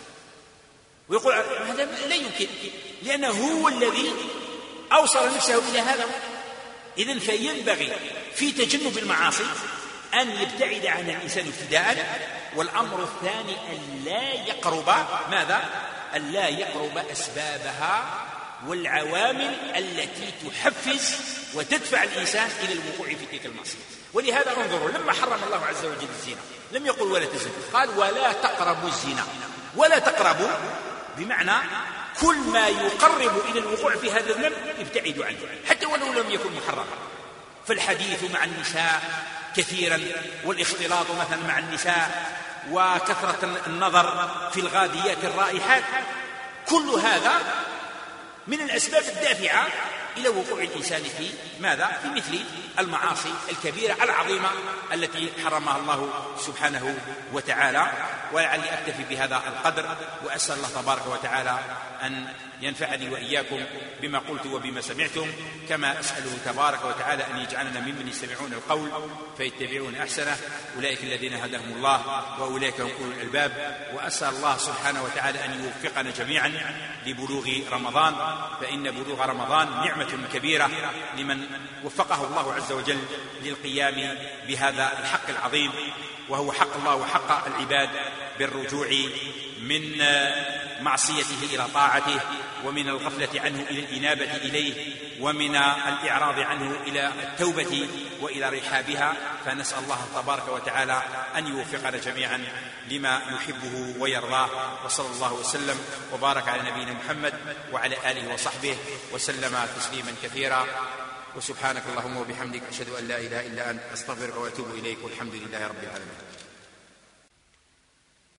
ويقول هذا لا يمكن لأنه هو الذي أوصل نفسه إلى هذا. إذن فينبغي في تجنب المعاصي أن يبتعد عن الإنسان ابتداء. والأمر الثاني أن لا يقرب ماذا؟ أن لا يقرب أسبابها والعوامل التي تحفز وتدفع الإنسان إلى الوقوع في تلك المعصية. ولهذا انظروا لما حرم الله عز وجل الزنا لم يقل ولا تزنوا، قال ولا تقربوا الزنا. ولا تقربوا بمعنى كل ما يقرب إلى الوقوع في هذا الذنب ابتعدوا عنه حتى ولو لم يكن محرما. فالحديث مع النساء كثيرا والاختلاط مثلا مع النساء وكثرة النظر في الغاديات الرائحات، كل هذا من الأسباب الدافعة إلى وقوع الإنسان في ماذا؟ في مثل المعاصي الكبيرة العظيمة التي حرمها الله سبحانه وتعالى. ولعلي أكتفي بهذا القدر، وأسأل الله تبارك وتعالى أن ينفعني وإياكم بما قلت وبما سمعتم، كما أسأله تبارك وتعالى أن يجعلنا ممن يستمعون القول فيتبعون أحسنه، أولئك الذين هداهم الله وأولئك هم أولو الألباب. وأسأل الله سبحانه وتعالى أن يوفقنا جميعا لبلوغ رمضان، فإن بلوغ رمضان نعمة كبيرة لمن وفقه الله عز وجل للقيام بهذا الحق العظيم، وهو حق الله وحق العباد بالرجوع من معصيته إلى طاعته، ومن الغفلة عنه إلى الإنابة إليه، ومن الإعراض عنه إلى التوبة وإلى رحابها. فنسأل الله تبارك وتعالى أن يوفقنا جميعا لما يحبه ويرضاه، وصلى الله وسلم وبارك على نبينا محمد وعلى آله وصحبه وسلم تسليما كثيرا. وسبحانك اللهم وبحمدك أشهد أن لا إله إلا أنت أستغفرك وأتوب إليك، والحمد لله رب العالمين.